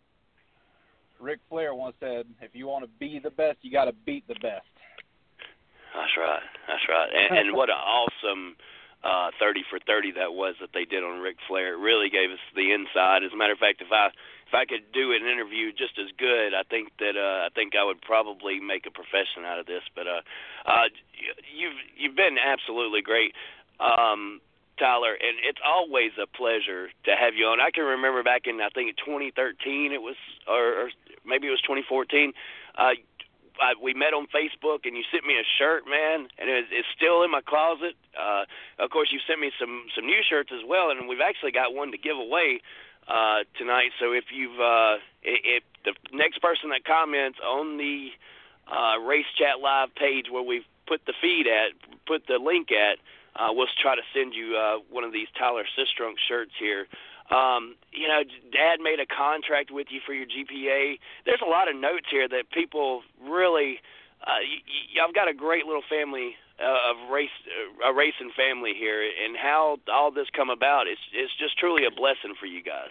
Ric Flair once said, if you want to be the best, you got to beat the best. That's right. That's right. And, and what an awesome uh, thirty for thirty that was that they did on Ric Flair. It really gave us the inside. As a matter of fact, if I if I could do an interview just as good, I think that uh, I think I would probably make a profession out of this. But uh, uh, you've you've been absolutely great, um, Tyler, and it's always a pleasure to have you on. I can remember back in I think twenty thirteen it was, or, or maybe it was twenty fourteen. Uh, I, we met on Facebook, and you sent me a shirt, man, and it, it's still in my closet. Uh, of course, you sent me some, some new shirts as well, and we've actually got one to give away uh, tonight. So if you've uh, if the next person that comments on the uh, Race Chat Live page where we've put the feed at, put the link at, uh, we'll try to send you uh, one of these Tyler Sistrunk shirts here. Um, you know, Dad made a contract with you for your G P A. There's a lot of notes here that people really, uh, y- y- y'all got a great little family uh, of race, uh, a racing family here, and how all this come about. It's it's just truly a blessing for you guys.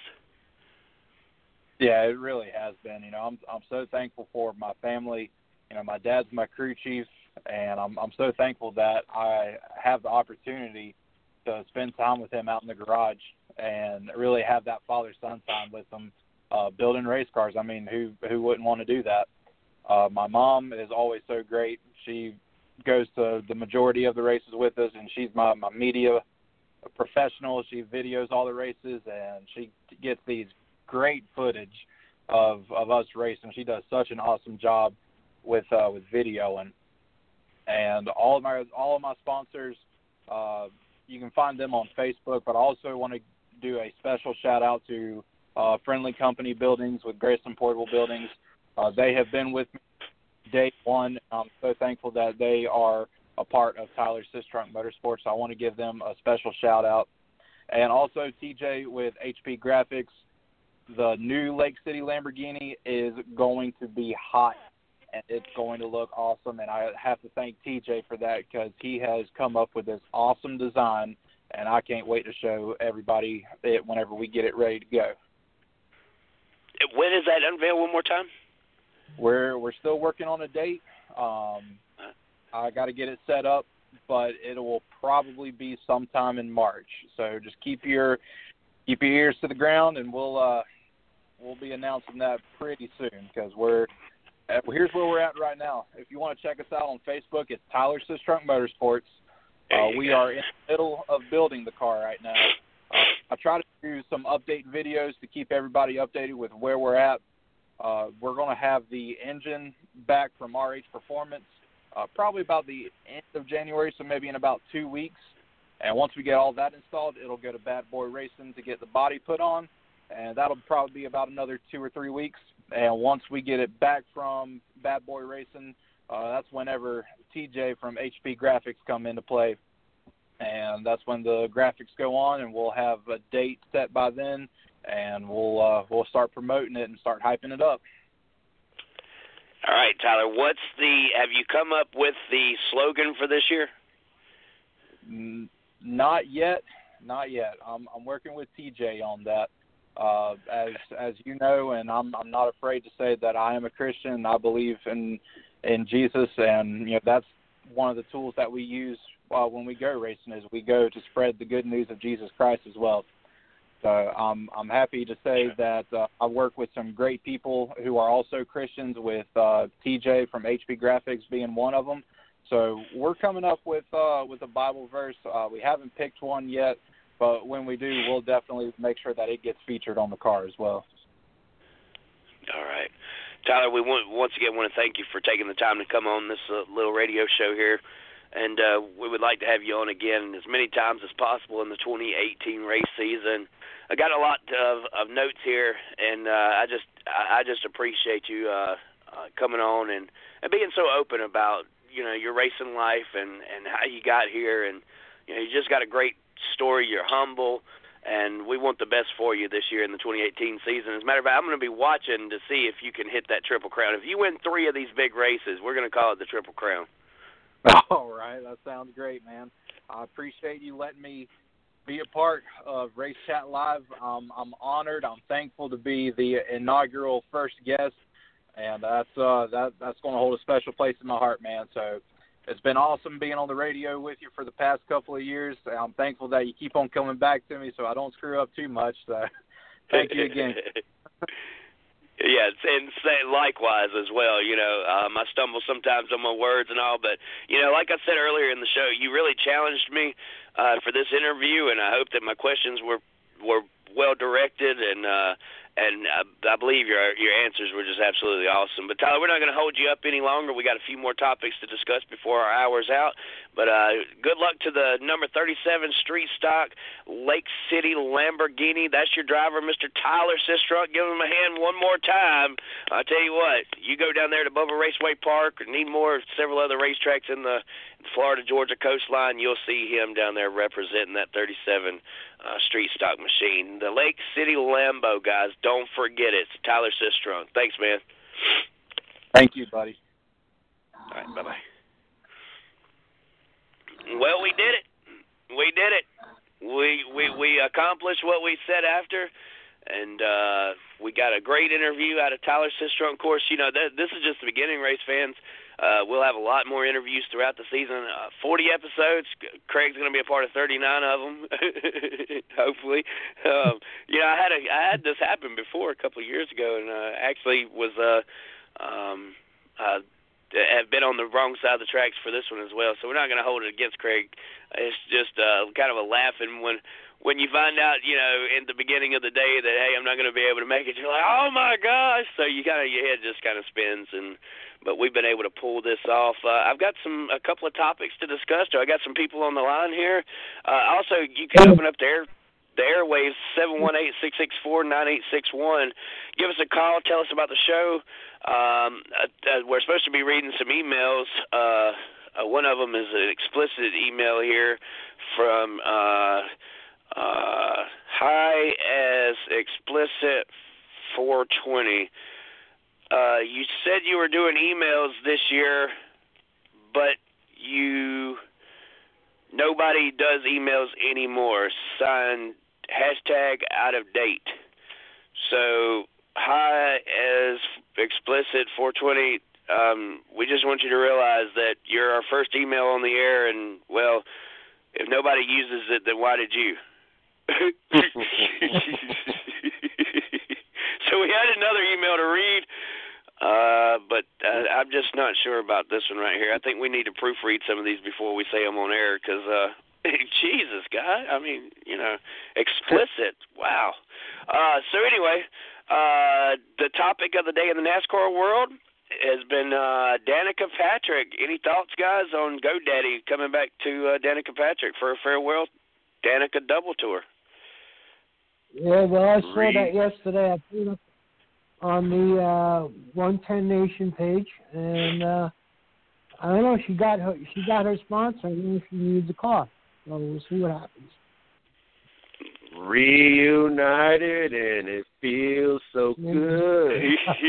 Yeah, it really has been. You know, I'm I'm so thankful for my family. You know, my dad's my crew chief, and I'm I'm so thankful that I have the opportunity to spend time with him out in the garage and really have that father-son time with him, uh, building race cars. I mean, who who wouldn't want to do that? Uh, my mom is always so great. She goes to the majority of the races with us, and she's my, my media professional. She videos all the races, and she gets these great footage of of us racing. She does such an awesome job with uh, with video, and and all of my all of my sponsors. Uh, you can find them on Facebook, but I also want to do a special shout out to uh, Friendly Company Buildings with Grayson Portable Buildings. Uh, they have been with me day one. I'm so thankful that they are a part of Tyler Sistrunk Motorsports. So I want to give them a special shout out. And also T J with H P Graphics. The new Lake City Lamborghini is going to be hot, and it's going to look awesome. And I have to thank T J for that because he has come up with this awesome design, and I can't wait to show everybody it whenever we get it ready to go. When is that unveil one more time? We're we're still working on a date. Um, I got to get it set up, but it will probably be sometime in March. So just keep your keep your ears to the ground, and we'll uh, we'll be announcing that pretty soon because we're here's where we're at right now. If you want to check us out on Facebook, it's Tyler Sistrunk Motorsports. Uh, we go. are in the middle of building the car right now. Uh, I try to do some update videos to keep everybody updated with where we're at. Uh, we're going to have the engine back from R H Performance uh, probably about the end of January, so maybe in about two weeks. And once we get all that installed, it'll go to Bad Boy Racing to get the body put on, and that'll probably be about another two or three weeks. And once we get it back from Bad Boy Racing, uh, that's whenever T J from H P Graphics come into play. And that's when the graphics go on, and we'll have a date set by then, and we'll uh, we'll start promoting it and start hyping it up. All right, Tyler, what's the – have you come up with the slogan for this year? N- not yet. Not yet. I'm I'm working with T J on that. Uh, as as you know, and I'm I'm not afraid to say that I am a Christian. I believe in in Jesus, and you know that's one of the tools that we use uh, when we go racing is we go to spread the good news of Jesus Christ as well. So um, I'm happy to say that uh, I work with some great people who are also Christians, with uh, T J from H P Graphics being one of them. So we're coming up with uh, with a Bible verse. Uh, we haven't picked one yet, but when we do, we'll definitely make sure that it gets featured on the car as well. All right. Tyler, we want, once again want to thank you for taking the time to come on this uh, little radio show here. And uh, we would like to have you on again as many times as possible in the twenty eighteen race season. I got a lot of, of notes here, and uh, I just I just appreciate you uh, uh, coming on and, and being so open about, you know, your racing life and, and how you got here. And, you know, you just got a great story. You're humble, and we want the best for you this year in the twenty eighteen season. As a matter of fact, I'm going to be watching to see if you can hit that Triple Crown. If you win three of these big races, we're going to call it the Triple Crown. All right. That sounds great, man. I appreciate you letting me be a part of Race Chat Live. Um, I'm honored. I'm thankful to be the inaugural first guest, and that's uh, that that's going to hold a special place in my heart, man. So it's been awesome being on the radio with you for the past couple of years. I'm thankful that you keep on coming back to me so I don't screw up too much. So thank you again. Yeah, and say likewise as well. You know, um, I stumble sometimes on my words and all, but, you know, like I said earlier in the show, you really challenged me uh, for this interview, and I hope that my questions were were well directed, and uh, and I, I believe your your answers were just absolutely awesome. But, Tyler, we're not going to hold you up any longer. We got a few more topics to discuss before our hour's out. But uh, good luck to the number thirty-seven Street Stock Lake City Lamborghini. That's your driver, Mister Tyler Sistrunk. Give him a hand one more time. I tell you what, you go down there to Bubba Raceway Park or need more, several other racetracks in the Florida-Georgia coastline, you'll see him down there representing that thirty-seven uh, Street Stock machine. The Lake City Lambo, guys, don't forget it. It's Tyler Sistrunk. Thanks, man. Thank you, buddy. All right, bye-bye. Well, we did it. We did it. We we we accomplished what we set after, and uh, we got a great interview out of Tyler Sistrunk. Of course, you know, th- this is just the beginning, race fans. Uh, we'll have a lot more interviews throughout the season. Uh, forty episodes. Craig's going to be a part of thirty-nine of them, hopefully. Um, you know, I had a I had this happen before a couple of years ago, and uh, actually was uh, um, uh, have been on the wrong side of the tracks for this one as well. So we're not going to hold it against Craig. It's just uh, kind of a laughing when when you find out, you know, in the beginning of the day that, hey, I'm not going to be able to make it. You're like, oh my gosh! So you kind of your head just kind of spins and. But we've been able to pull this off. Uh, I've got some a couple of topics to discuss. I got some people on the line here. Uh, also, you can open up the, air, the airwaves, seven one eight, six six four, nine eight six one. Give us a call. Tell us about the show. Um, uh, uh, we're supposed to be reading some emails. Uh, uh, one of them is an explicit email here from uh, uh, Hi as Explicit four twenty. uh, you said you were doing emails this year, but you nobody does emails anymore. Sign hashtag out of date. So hi as explicit four twenty. Um, we just want you to realize that you're our first email on the air, and well, if nobody uses it, then why did you? So we had another email to read, uh, but uh, I'm just not sure about this one right here. I think we need to proofread some of these before we say them on air because, uh, Jesus, guy, I mean, you know, explicit. Wow. Uh, so anyway, uh, the topic of the day in the NASCAR world has been uh, Danica Patrick. Any thoughts, guys, on GoDaddy coming back to uh, Danica Patrick for a farewell Danica double tour? Yeah, well, I saw that yesterday. I put it up on the uh, one ten Nation page, and uh, I don't know. She got her. She got her sponsor. I don't know if she needs a car. So we'll see what happens. Reunited, and it feels so good.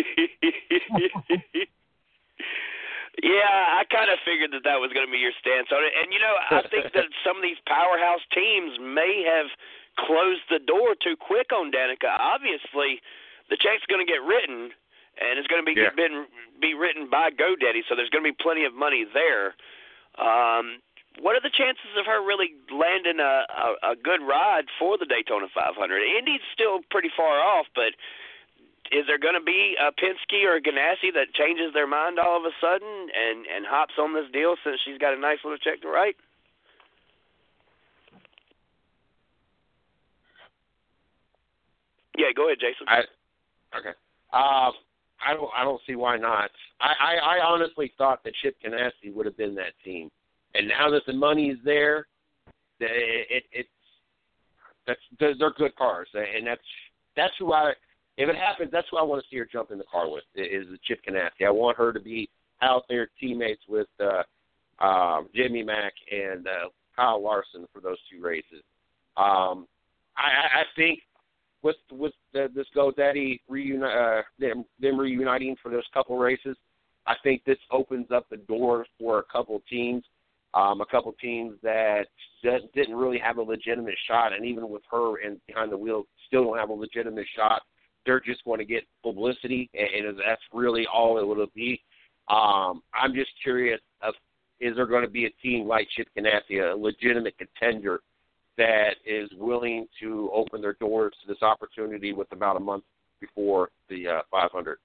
Yeah, I kind of figured that that was going to be your stance on it. And, you know, I think that some of these powerhouse teams may have closed the door too quick on Danica. Obviously, the check's going to get written, and it's going to be yeah. been, be written by GoDaddy, so there's going to be plenty of money there. Um, what are the chances of her really landing a, a, a good ride for the Daytona five hundred? Indy's still pretty far off, but is there going to be a Penske or a Ganassi that changes their mind all of a sudden and, and hops on this deal since she's got a nice little check to write? Yeah, go ahead, Jason. I, okay. Uh, I don't. I don't see why not. I, I, I honestly thought that Chip Ganassi would have been that team, and now that the money is there, it, it it's that's they're good cars, and that's that's who I. If it happens, that's who I want to see her jump in the car with. Is Chip Ganassi. I want her to be out there teammates with uh, um, Jimmy Mack and uh, Kyle Larson for those two races. Um, I, I think. With with the, this GoDaddy reuni- uh, them, them reuniting for those couple races, I think this opens up the door for a couple teams, um, a couple teams that didn't really have a legitimate shot, and even with her and behind the wheel, still don't have a legitimate shot. They're just going to get publicity, and, and that's really all it will be. Um, I'm just curious, of, is there going to be a team like Chip Ganassi, a legitimate contender, that is willing to open their doors to this opportunity with about a month before the uh, five hundred?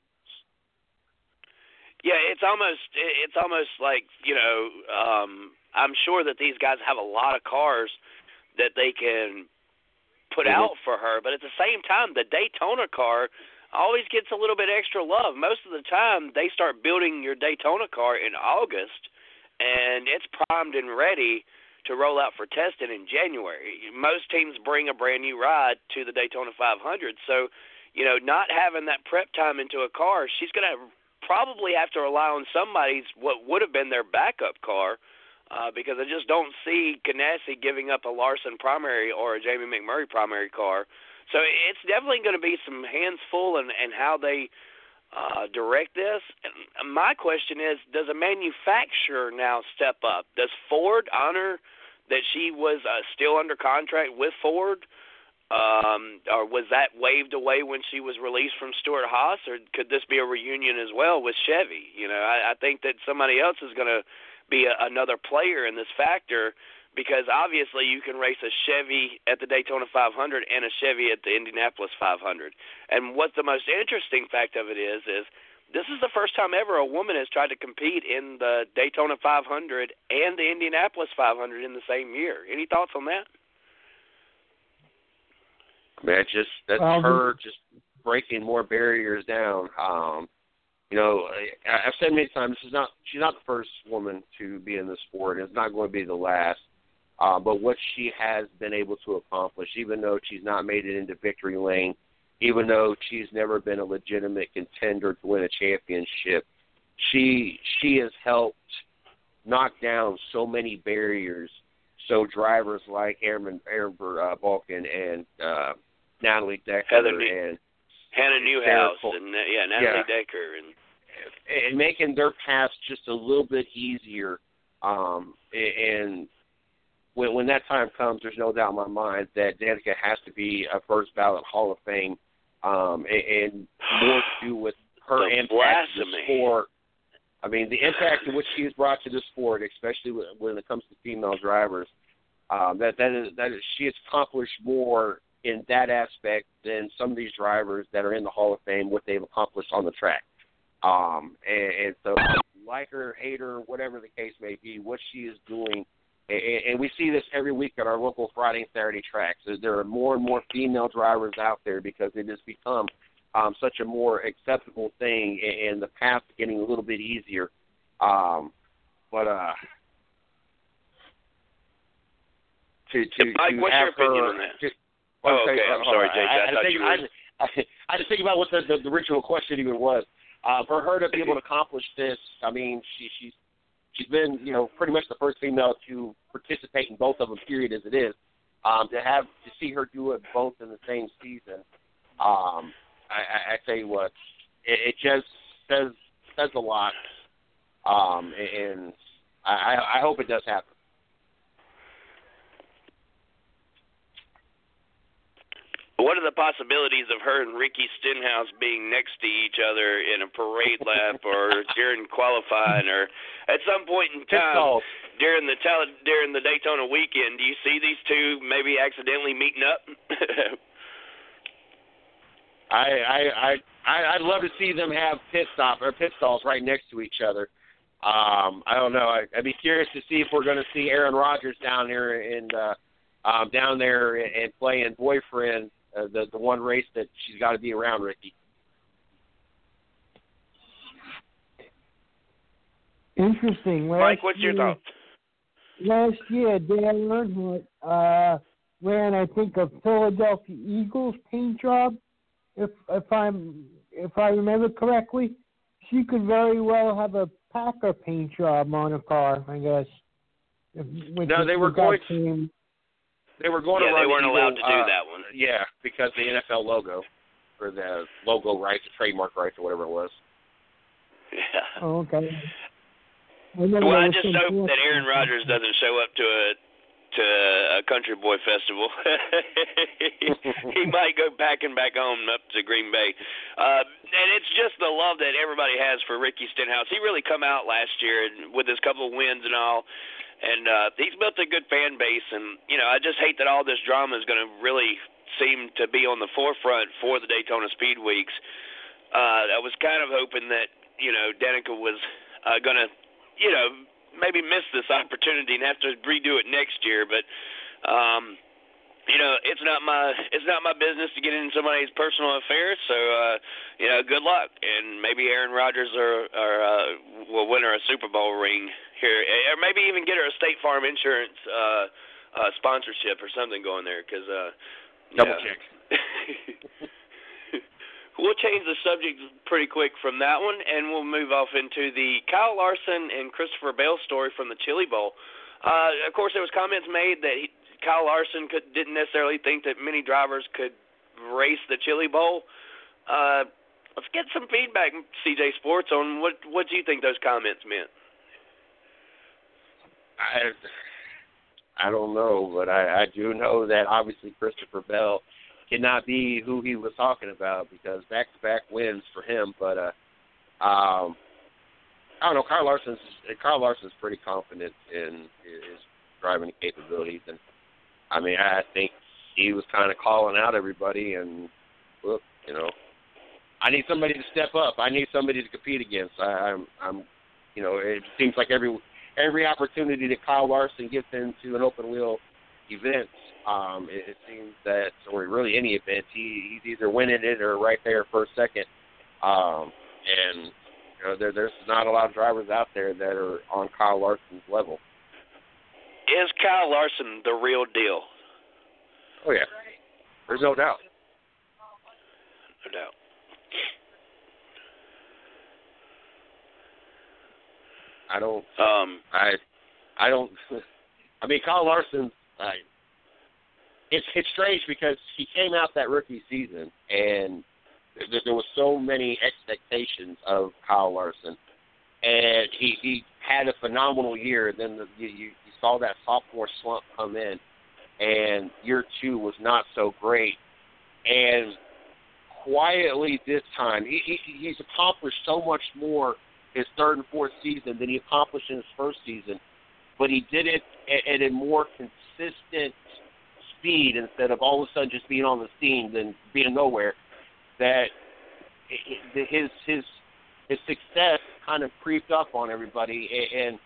Yeah, it's almost it's almost like, you know, um, I'm sure that these guys have a lot of cars that they can put mm-hmm. out for her, but at the same time, the Daytona car always gets a little bit extra love. Most of the time, they start building your Daytona car in August, and it's primed and ready to roll out for testing in January. Most teams bring a brand new ride to the Daytona five hundred. So, you know, not having that prep time into a car, she's going to probably have to rely on somebody's, what would have been their backup car, uh, because I just don't see Ganassi giving up a Larson primary or a Jamie McMurray primary car. So it's definitely going to be some hands full in, in how they uh, direct this. And my question is, does a manufacturer now step up? Does Ford honor that she was uh, still under contract with Ford, um, or was that waved away when she was released from Stewart-Haas, or could this be a reunion as well with Chevy? You know, I, I think that somebody else is going to be a, another player in this factor, because obviously you can race a Chevy at the Daytona five hundred and a Chevy at the Indianapolis five hundred. And what the most interesting fact of it is, is this is the first time ever a woman has tried to compete in the Daytona five hundred and the Indianapolis five hundred in the same year. Any thoughts on that? Man, just that's um, her just breaking more barriers down. Um, you know, I, I've said many times, this is not she's not the first woman to be in the sport, and it's not going to be the last. Uh, but what she has been able to accomplish, even though she's not made it into victory lane, even though she's never been a legitimate contender to win a championship, she she has helped knock down so many barriers. So drivers like Aaron Amber uh, Balkan and uh, Natalie Decker Heather, and Hannah Newhouse Cool. and uh, yeah, Natalie Yeah. Decker and and making their paths just a little bit easier. Um, and when when that time comes, there's no doubt in my mind that Danica has to be a first ballot Hall of Fame, um, and, and more to do with her The impact to the blasphemy. sport. I mean, the impact in which she has brought to the sport, especially when it comes to female drivers, um, that that is that is, she has accomplished more in that aspect than some of these drivers that are in the Hall of Fame, what they've accomplished on the track. Um, and, and so, like her, hate her, whatever the case may be, what she is doing, and, and we see this every week at our local Friday and Saturday tracks. There are more and more female drivers out there because it has become um, such a more acceptable thing, and, and the path is getting a little bit easier. Um, but uh, to to, Mike, to what's have your opinion her, on that? to, Oh, okay. I'm hold sorry, on. J J. I, I, I, thought think, you were. I, I, I had to think about what the, the, the original question even was. Uh, for her to be able to accomplish this, I mean, she, she's she's been, you know, pretty much the first female to participate in both of them. Period, as it is. Um, to have to see her do it both in the same season, um, I, I, I tell you what, it, it just says says a lot, um, and I, I hope it does happen. What are the possibilities of her and Ricky Stenhouse being next to each other in a parade lap or during qualifying or at some point in time during the during the Daytona weekend? Do you see these two maybe accidentally meeting up? I I I I'd love to see them have pit stop or pit stalls right next to each other. Um, I don't know. I, I'd be curious to see if we're going to see Aaron Rodgers down there and uh, um, down there and playing boyfriend. Uh, the the one race that she's got to be around Ricky. Interesting. Last Mike, what's your year, thoughts? Last year, Dan Earnhardt uh, ran, I think, a Philadelphia Eagles paint job. If if I'm if I remember correctly, she could very well have a Packer paint job on a car. I guess. If, No, they were going. To, They were going yeah, to run they weren't the allowed Eagle, to do uh, that one. Yeah, because the N F L logo, or the logo rights, the trademark rights, or whatever it was. Yeah. Oh, okay. Well, I just hope that Aaron Rodgers doesn't show up to a to a country boy festival. He might go packing back home up to Green Bay. Uh, and it's just the love that everybody has for Ricky Stenhouse. He really come out last year with his couple of wins and all. And uh, he's built a good fan base, and, you know, I just hate that all this drama is going to really seem to be on the forefront for the Daytona Speed Weeks. Uh, I was kind of hoping that, you know, Danica was uh, going to, you know, maybe miss this opportunity and have to redo it next year. But, um, you know, it's not my it's not my business to get into somebody's personal affairs. So, uh, you know, good luck, and maybe Aaron Rodgers or, or uh, will win her a Super Bowl ring here, or maybe even get her a State Farm Insurance uh, uh, sponsorship or something going there. Because uh, double yeah. check. We'll change the subject pretty quick from that one, and we'll move off into the Kyle Larson and Christopher Bell story from the Chili Bowl. Uh, of course, there was comments made that he, Kyle Larson could, didn't necessarily think that many drivers could race the Chili Bowl. Uh, let's get some feedback, C J Sports, on what what do you think those comments meant? I I don't know, but I, I do know that obviously Christopher Bell cannot be who he was talking about because back-to-back wins for him. But uh, um, I don't know. Kyle Larson's Kyle Larson's pretty confident in his driving capabilities, and I mean, I think he was kind of calling out everybody. And look, you know, I need somebody to step up. I need somebody to compete against. I, I'm, I'm, you know, it seems like every every opportunity that Kyle Larson gets into an open wheel event, um, it, it seems that, or really any event, he, he's either winning it or right there first, second. Um, and you know, there, there's not a lot of drivers out there that are on Kyle Larson's level. Is Kyle Larson the real deal? Oh yeah, there's no doubt. No doubt. I don't. Um, I. I don't. I mean, Kyle Larson. I, it's it's strange because he came out that rookie season, and there, there was so many expectations of Kyle Larson, and he, he had a phenomenal year. Then the, you, you saw that sophomore slump come in, and year two was not so great. And quietly this time, he, he, he's accomplished so much more his third and fourth season than he accomplished in his first season, but he did it at, at a more consistent speed instead of all of a sudden just being on the scene than being nowhere. That his his his success kind of creeped up on everybody, and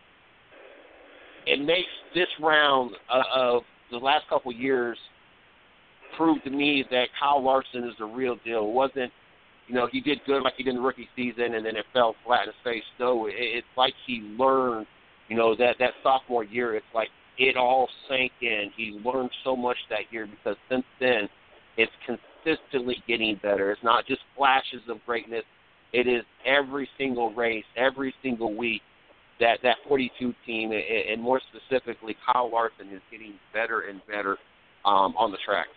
it makes this round of the last couple of years prove to me that Kyle Larson is the real deal. It wasn't, you know, he did good like he did in the rookie season and then it fell flat in his face. No, it, it's like he learned, you know, that, that sophomore year, it's like it all sank in. He learned so much that year because since then it's consistently getting better. It's not just flashes of greatness. It is every single race, every single week that that forty-two team, and more specifically Kyle Larson, is getting better and better um, on the track.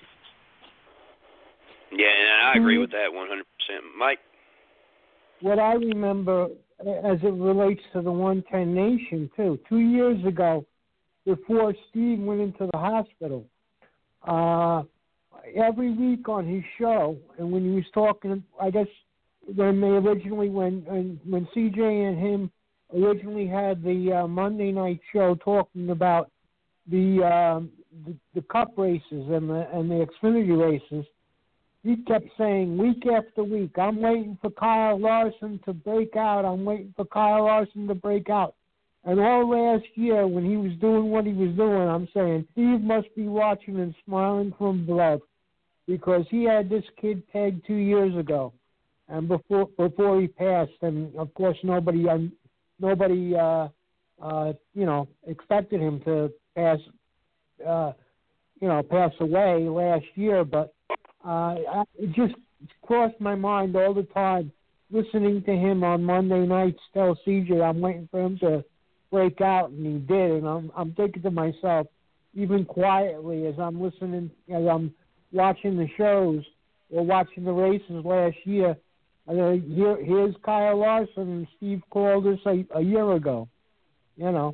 Yeah, and I agree with that one hundred percent. Mike? What I remember as it relates to the one ten Nation, too, two years ago, before Steve went into the hospital, uh, every week on his show, and when he was talking, I guess when they originally, when when, when C J and him originally had the uh, Monday night show talking about the, um, the the Cup races and the and the Xfinity races, he kept saying week after week, I'm waiting for Kyle Larson to break out. I'm waiting for Kyle Larson to break out. And all last year when he was doing what he was doing, I'm saying, Steve must be watching and smiling from above because he had this kid pegged two years ago and before before he passed. And, of course, nobody, um, nobody uh, uh, you know, expected him to pass, uh, you know, pass away last year. But Uh, I, it just crossed my mind all the time listening to him on Monday nights tell C J I'm waiting for him to break out, and he did. And I'm, I'm thinking to myself, even quietly as I'm listening, as I'm watching the shows or watching the races last year, uh, here, here's Kyle Larson, and Steve called us a, a year ago, you know.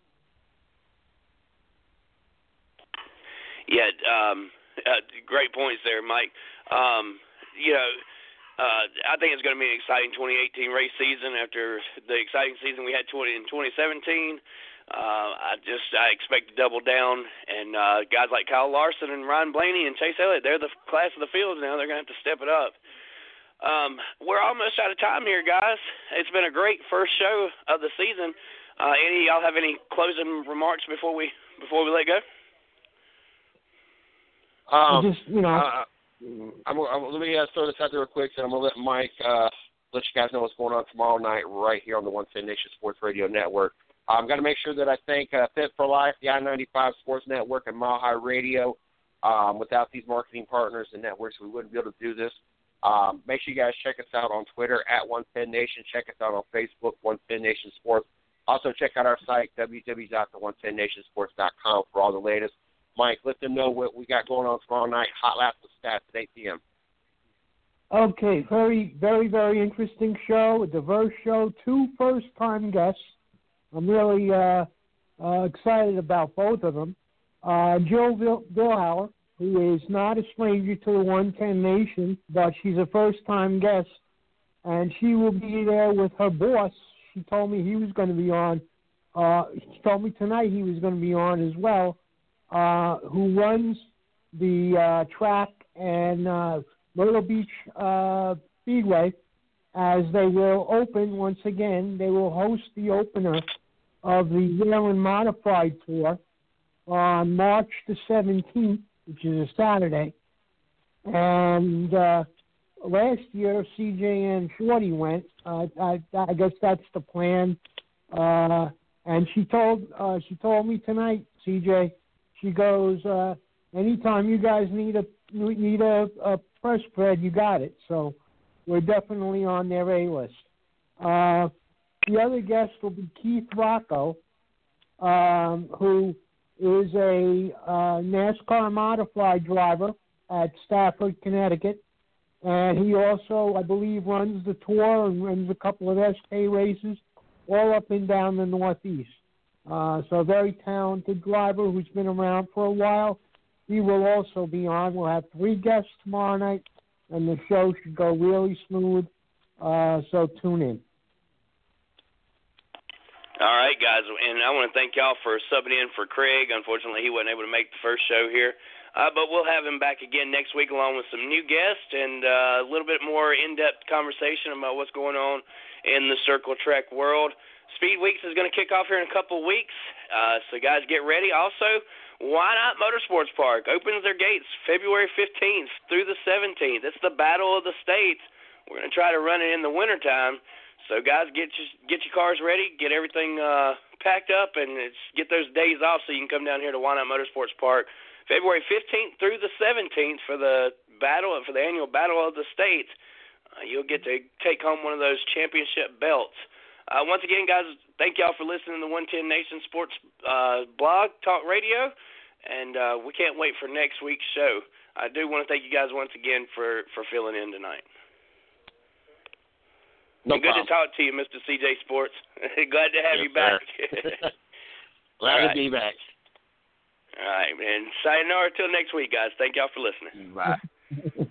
Yeah, um... Uh, great points there, Mike. Um, you know, uh, I think it's going to be an exciting twenty eighteen race season after the exciting season we had twenty in twenty seventeen. Uh, I just I expect to double down, and uh, guys like Kyle Larson and Ryan Blaney and Chase Elliott, they're the class of the field now. They're going to have to step it up. Um, we're almost out of time here, guys. It's been a great first show of the season. Uh, any y'all have any closing remarks before we before we let go? Um, just, you know, uh, I'm, I'm, let me uh, throw this out there real quick, and I'm going to let Mike uh, let you guys know what's going on tomorrow night right here on the one ten Nation Sports Radio Network. I'm going to make sure that I thank uh, Fit for Life, the I ninety-five Sports Network, and Mile High Radio. Um, without these marketing partners and networks, we wouldn't be able to do this. Um, make sure you guys check us out on Twitter at one ten Nation. Check us out on Facebook, one ten Nation Sports. Also, check out our site, w w w dot the one ten nation sports dot com, for all the latest. Mike, let them know what we got going on tomorrow night. Hot Laps with Stats at eight p.m. Okay, very, very, very interesting show, a diverse show, two first-time guests. I'm really uh, uh, excited about both of them. Uh, Jill Vil- Vilhauer, who is not a stranger to the one ten Nation, but she's a first-time guest, and she will be there with her boss. She told me he was going to be on. Uh, she told me tonight he was going to be on as well. Uh, who runs the uh, track and uh, Myrtle Beach uh, Speedway, as they will open once again. They will host the opener of the Whelen Modified Tour on March the seventeenth, which is a Saturday. And uh, last year, C J and Shorty went. Uh, I, I guess that's the plan. Uh, and she told uh, she told me tonight, C J. She goes, uh, anytime you guys need a need a, a press spread, you got it. So we're definitely on their A-list. Uh, the other guest will be Keith Rocco, um, who is a uh, NASCAR modified driver at Stafford, Connecticut. And he also, I believe, runs the tour and runs a couple of S K races all up and down the Northeast. Uh, so a very talented driver who's been around for a while. He will also be on. We'll have three guests tomorrow night, and the show should go really smooth. Uh, so tune in. All right, guys, and I want to thank y'all for subbing in for Craig. Unfortunately, he wasn't able to make the first show here, uh, but we'll have him back again next week along with some new guests and uh, a little bit more in-depth conversation about what's going on in the circle track world. Speed Weeks is going to kick off here in a couple of weeks, uh, so guys, get ready. Also, Why Not Motorsports Park opens their gates February fifteenth through the seventeenth. It's the Battle of the States. We're going to try to run it in the wintertime. So, guys, get your, get your cars ready, get everything uh, packed up, and it's, get those days off so you can come down here to Why Not Motorsports Park February fifteenth through the seventeenth for the battle for the annual Battle of the States. Uh, you'll get to take home one of those championship belts. Uh, once again, guys, thank y'all for listening to the one ten Nation Sports uh, blog, talk radio, and uh, we can't wait for next week's show. I do want to thank you guys once again for, for filling in tonight. No good problem. to talk to you, Mister C J Sports. Glad to have yes, you back. Glad right. to be back. All right, man. Sayonara till next week, guys. Thank y'all for listening. Bye.